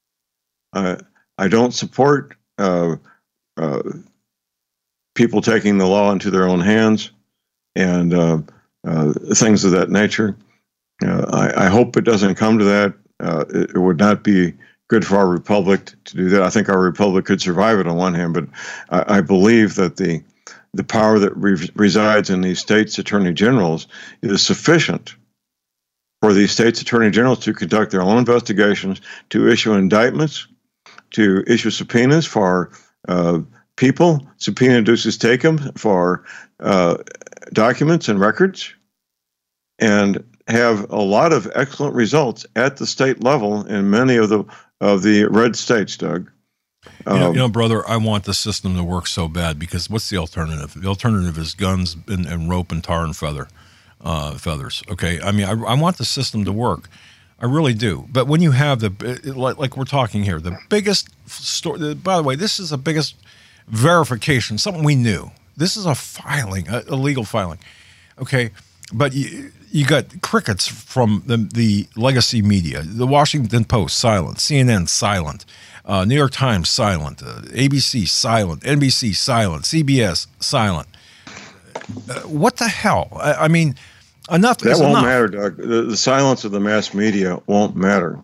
Uh, I don't support uh, uh, people taking the law into their own hands and uh, uh, things of that nature. Uh, I, I hope it doesn't come to that. Uh, it, it would not be good for our republic to do that. I think our republic could survive it on one hand, but I, I believe that the the power that re- resides in these states' attorney generals is sufficient for these states' attorney generals to conduct their own investigations, to issue indictments, to issue subpoenas for uh, people, subpoena duces tecum for uh, documents and records, and have a lot of excellent results at the state level in many of the of the red states, Doug. Um, you, know, you know, brother, I want the system to work so bad because what's the alternative? The alternative is guns and, and rope and tar and feather, uh, feathers. Okay, I mean, I, I want the system to work. I really do. But when you have the like, like we're talking here, the biggest story. By the way, this is the biggest verification. Something we knew. This is a filing, a, a legal filing. Okay, but you. You got crickets from the, the legacy media. The Washington Post, silent. C N N, silent. Uh, New York Times, silent. Uh, A B C, silent. N B C, silent. C B S, silent. Uh, what the hell? I, I mean, enough that is won't enough. matter, Doug. The, the silence of the mass media won't matter.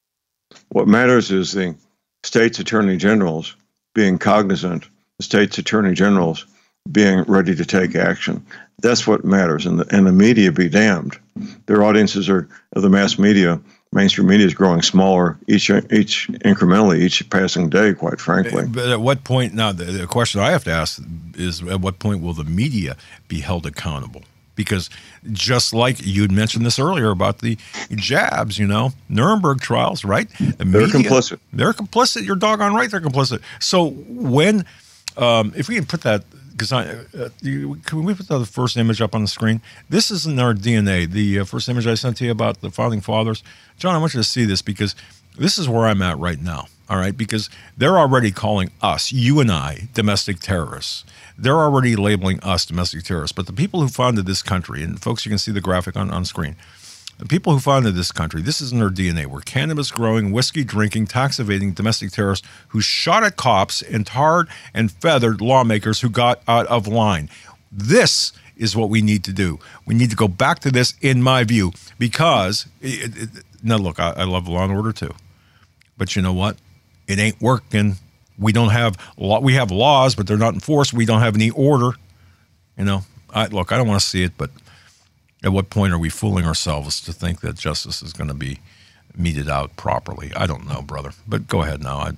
What matters is the state's attorney generals being cognizant, the state's attorney generals being ready to take action. That's what matters, and the, and the media be damned. Their audiences are of the mass media. Mainstream media is growing smaller each each incrementally, each passing day. Quite frankly, but at what point? Now, the, the question I have to ask is: at what point will the media be held accountable? Because just like you'd mentioned this earlier about the jabs, you know, Nuremberg trials, right? The they're media, complicit. They're complicit. You're doggone right. They're complicit. So when, um, if we can put that. Because I, uh, you, can we put the first image up on the screen? This is in our D N A. The uh, first image I sent to you about the founding fathers. John, I want you to see this because this is where I'm at right now. All right, because they're already calling us, you and I, domestic terrorists. They're already labeling us domestic terrorists. But the people who founded this country, and folks, you can see the graphic on, on screen. The people who founded this country, this is in their D N A. We're cannabis-growing, whiskey-drinking, tax-evading domestic terrorists who shot at cops and tarred and feathered lawmakers who got out of line. This is what we need to do. We need to go back to this, in my view, because, it, it, now look, I, I love law and order too. But you know what? It ain't working. We don't have, law, we have laws, but they're not enforced. We don't have any order. You know, I, look, I don't want to see it, but at what point are we fooling ourselves to think that justice is going to be meted out properly? I don't know, brother. But go ahead now. I,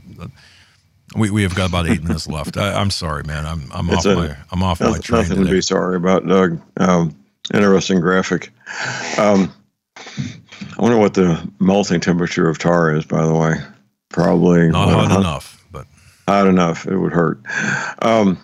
we we have got about eight minutes left. I, I'm sorry, man. I'm I'm It's off a, my I'm off nothing, my train Nothing today. to be sorry about, Doug. Um, interesting graphic. Um, I wonder what the melting temperature of tar is. By the way, probably Not what, hot hot, enough, but hot enough. It would hurt. Um,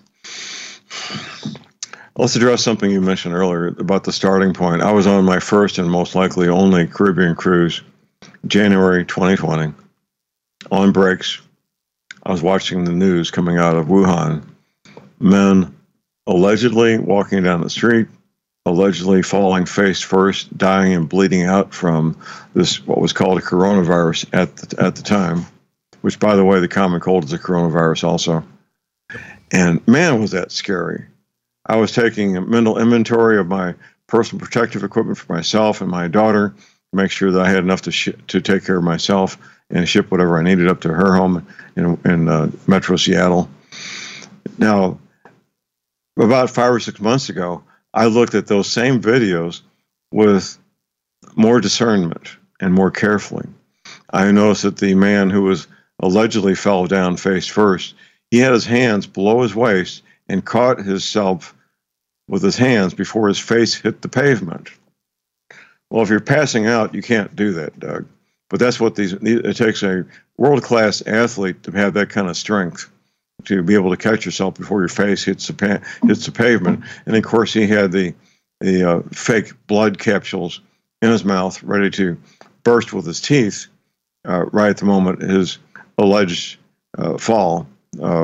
Let's address something you mentioned earlier about the starting point. I was on my first and most likely only Caribbean cruise, January twenty twenty, on breaks. I was watching the news coming out of Wuhan. Men allegedly walking down the street, allegedly falling face first, dying and bleeding out from this, what was called a coronavirus at the, at the time, which, by the way, the common cold is a coronavirus also. And man, was that scary. I was taking a mental inventory of my personal protective equipment for myself and my daughter to make sure that I had enough to sh- to take care of myself and ship whatever I needed up to her home in, in uh, Metro Seattle. Now, about five or six months ago, I looked at those same videos with more discernment and more carefully. I noticed that the man who was allegedly fell down face first, he had his hands below his waist and caught himself with his hands before his face hit the pavement. Well, if you're passing out, you can't do that, Doug. But that's what these, it takes a world-class athlete to have that kind of strength, to be able to catch yourself before your face hits the, pa- hits the pavement. And of course, he had the, the uh, fake blood capsules in his mouth, ready to burst with his teeth uh, right at the moment his alleged uh, fall uh,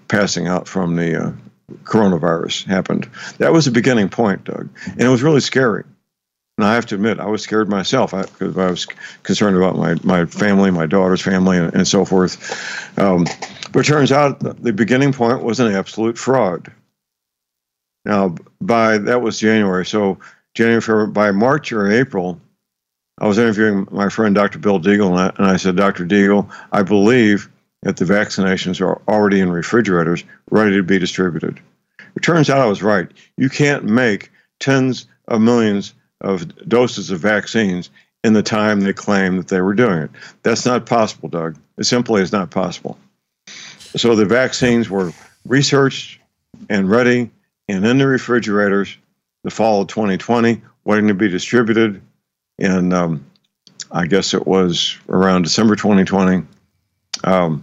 passing out from the uh, coronavirus happened. That was the beginning point, Doug. And it was really scary. And I have to admit, I was scared myself because I, I was concerned about my, my family, my daughter's family, and, and so forth. Um, but it turns out the beginning point was an absolute fraud. Now, by that was January. So January, February, by March or April, I was interviewing my friend Doctor Bill Deagle, and I, and I said, Doctor Deagle, I believe that the vaccinations are already in refrigerators, ready to be distributed. It turns out I was right. You can't make tens of millions of doses of vaccines in the time they claim that they were doing it. That's not possible, Doug. It simply is not possible. So the vaccines were researched and ready and in the refrigerators the fall of twenty twenty, waiting to be distributed. And um, I guess it was around December twenty twenty. Um,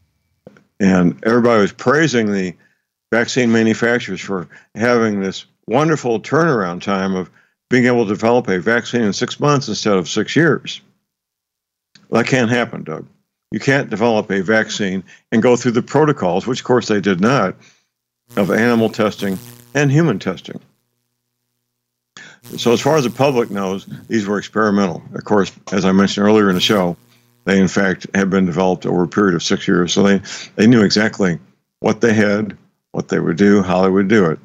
and everybody was praising the vaccine manufacturers for having this wonderful turnaround time of being able to develop a vaccine in six months instead of six years. Well, that can't happen, Doug. You can't develop a vaccine and go through the protocols, which of course they did not, of animal testing and human testing. So as far as the public knows, these were experimental. Of course, as I mentioned earlier in the show, they in fact have been developed over a period of six years. So they, they knew exactly what they had, what they would do, how they would do it.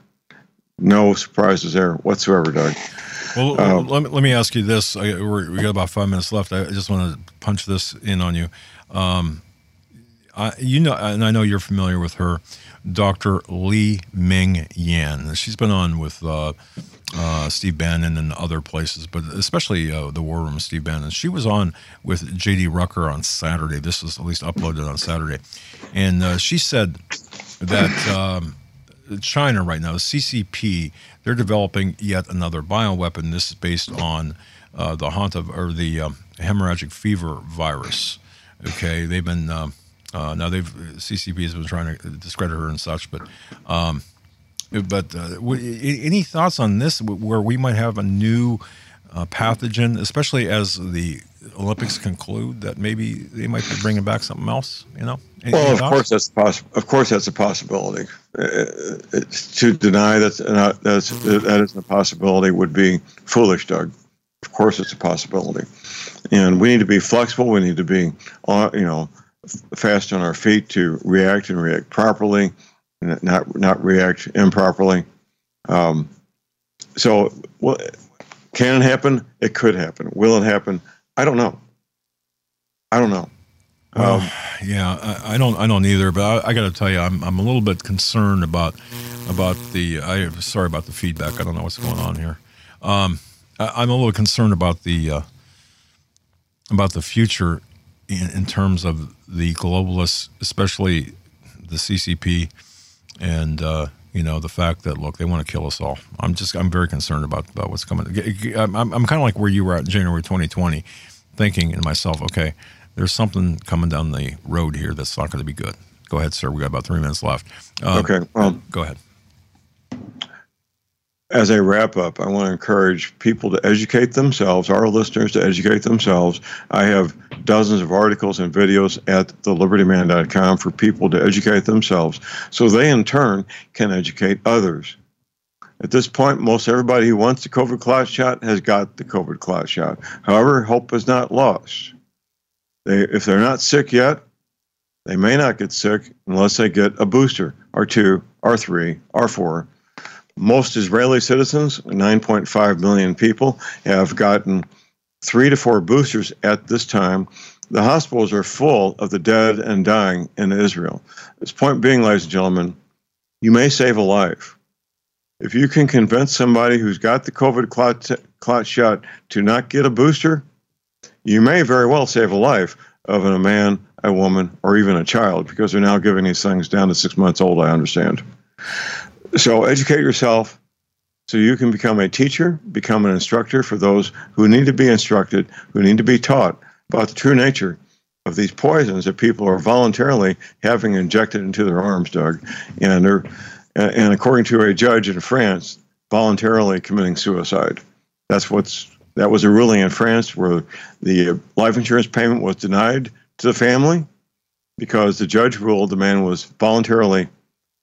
No surprises there whatsoever, Doug. Well, um, let, me, let me ask you this. I, we're, we got about five minutes left. I just want to punch this in on you. Um, I, you know, and I know you're familiar with her, Doctor Li Meng Yan. She's been on with uh, uh, Steve Bannon and other places, but especially uh, the War Room, Steve Bannon. She was on with J D Rucker on Saturday. This was at least uploaded on Saturday. And uh, she said that um, China right now, the C C P, they're developing yet another bioweapon. This is based on uh, the Hanta, or the um, hemorrhagic fever virus. Okay, they've been uh, uh, now they've C C P has been trying to discredit her and such, but um, but uh, w- any thoughts on this, where we might have a new uh, pathogen, especially as the Olympics conclude, that maybe they might be bringing back something else? You know. Any, well, any of thoughts? course that's poss- Of course that's a possibility. Uh, to deny that's not that's that isn't a possibility would be foolish, Doug. Of course, it's a possibility, and we need to be flexible. We need to be, uh, you know, fast on our feet to react and react properly, and not not react improperly. Um, so, well, can it happen? It could happen. Will it happen? I don't know. I don't know. Well, um, yeah, I, I don't, I don't either. But I, I got to tell you, I'm, I'm a little bit concerned about, about the. I sorry about the feedback. I don't know what's going on here. Um, I, I'm a little concerned about the, uh, about the future, in, in terms of the globalists, especially the C C P, and uh, you know, the fact that, look, they want to kill us all. I'm just, I'm very concerned about, about what's coming. I'm, I'm, I'm kind of like where you were at in January twenty twenty, thinking in myself, okay, there's something coming down the road here that's not going to be good. Go ahead, sir. We got about three minutes left. Um, okay. Well, go ahead. As a wrap up, I want to encourage people to educate themselves, our listeners to educate themselves. I have dozens of articles and videos at the liberty man dot com for people to educate themselves so they in turn can educate others. At this point, most everybody who wants the COVID clot shot has got the COVID clot shot. However, hope is not lost. They, if they're not sick yet, they may not get sick unless they get a booster, or two, or three, or four. Most Israeli citizens, nine point five million people, have gotten three to four boosters at this time. The hospitals are full of the dead and dying in Israel. This point being, ladies and gentlemen, you may save a life. If you can convince somebody who's got the COVID clot, clot shot to not get a booster, you may very well save a life of a man, a woman, or even a child, because they're now giving these things down to six months old, I understand. So educate yourself so you can become a teacher, become an instructor for those who need to be instructed, who need to be taught about the true nature of these poisons that people are voluntarily having injected into their arms, Doug. And they're, and according to a judge in France, voluntarily committing suicide. That's what's That was a ruling in France where the life insurance payment was denied to the family because the judge ruled the man was voluntarily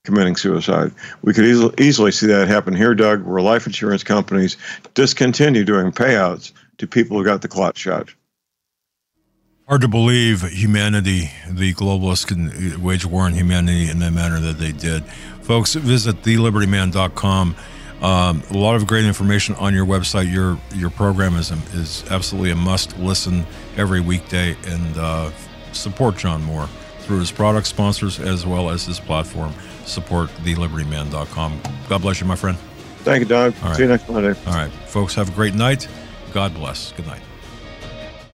committing suicide. We could easily, easily see that happen here, Doug, where life insurance companies discontinue doing payouts to people who got the clot shot. Hard to believe humanity, the globalists, can wage war on humanity in the manner that they did. Folks, visit the liberty man dot com. Um, a lot of great information on your website. Your your program is is absolutely a must listen every weekday, and uh, support John Moore through his product sponsors as well as his platform. Support the liberty man dot com. God bless you, my friend. Thank you, Doug. All right. See you next Monday. All right, folks, have a great night. God bless. Good night.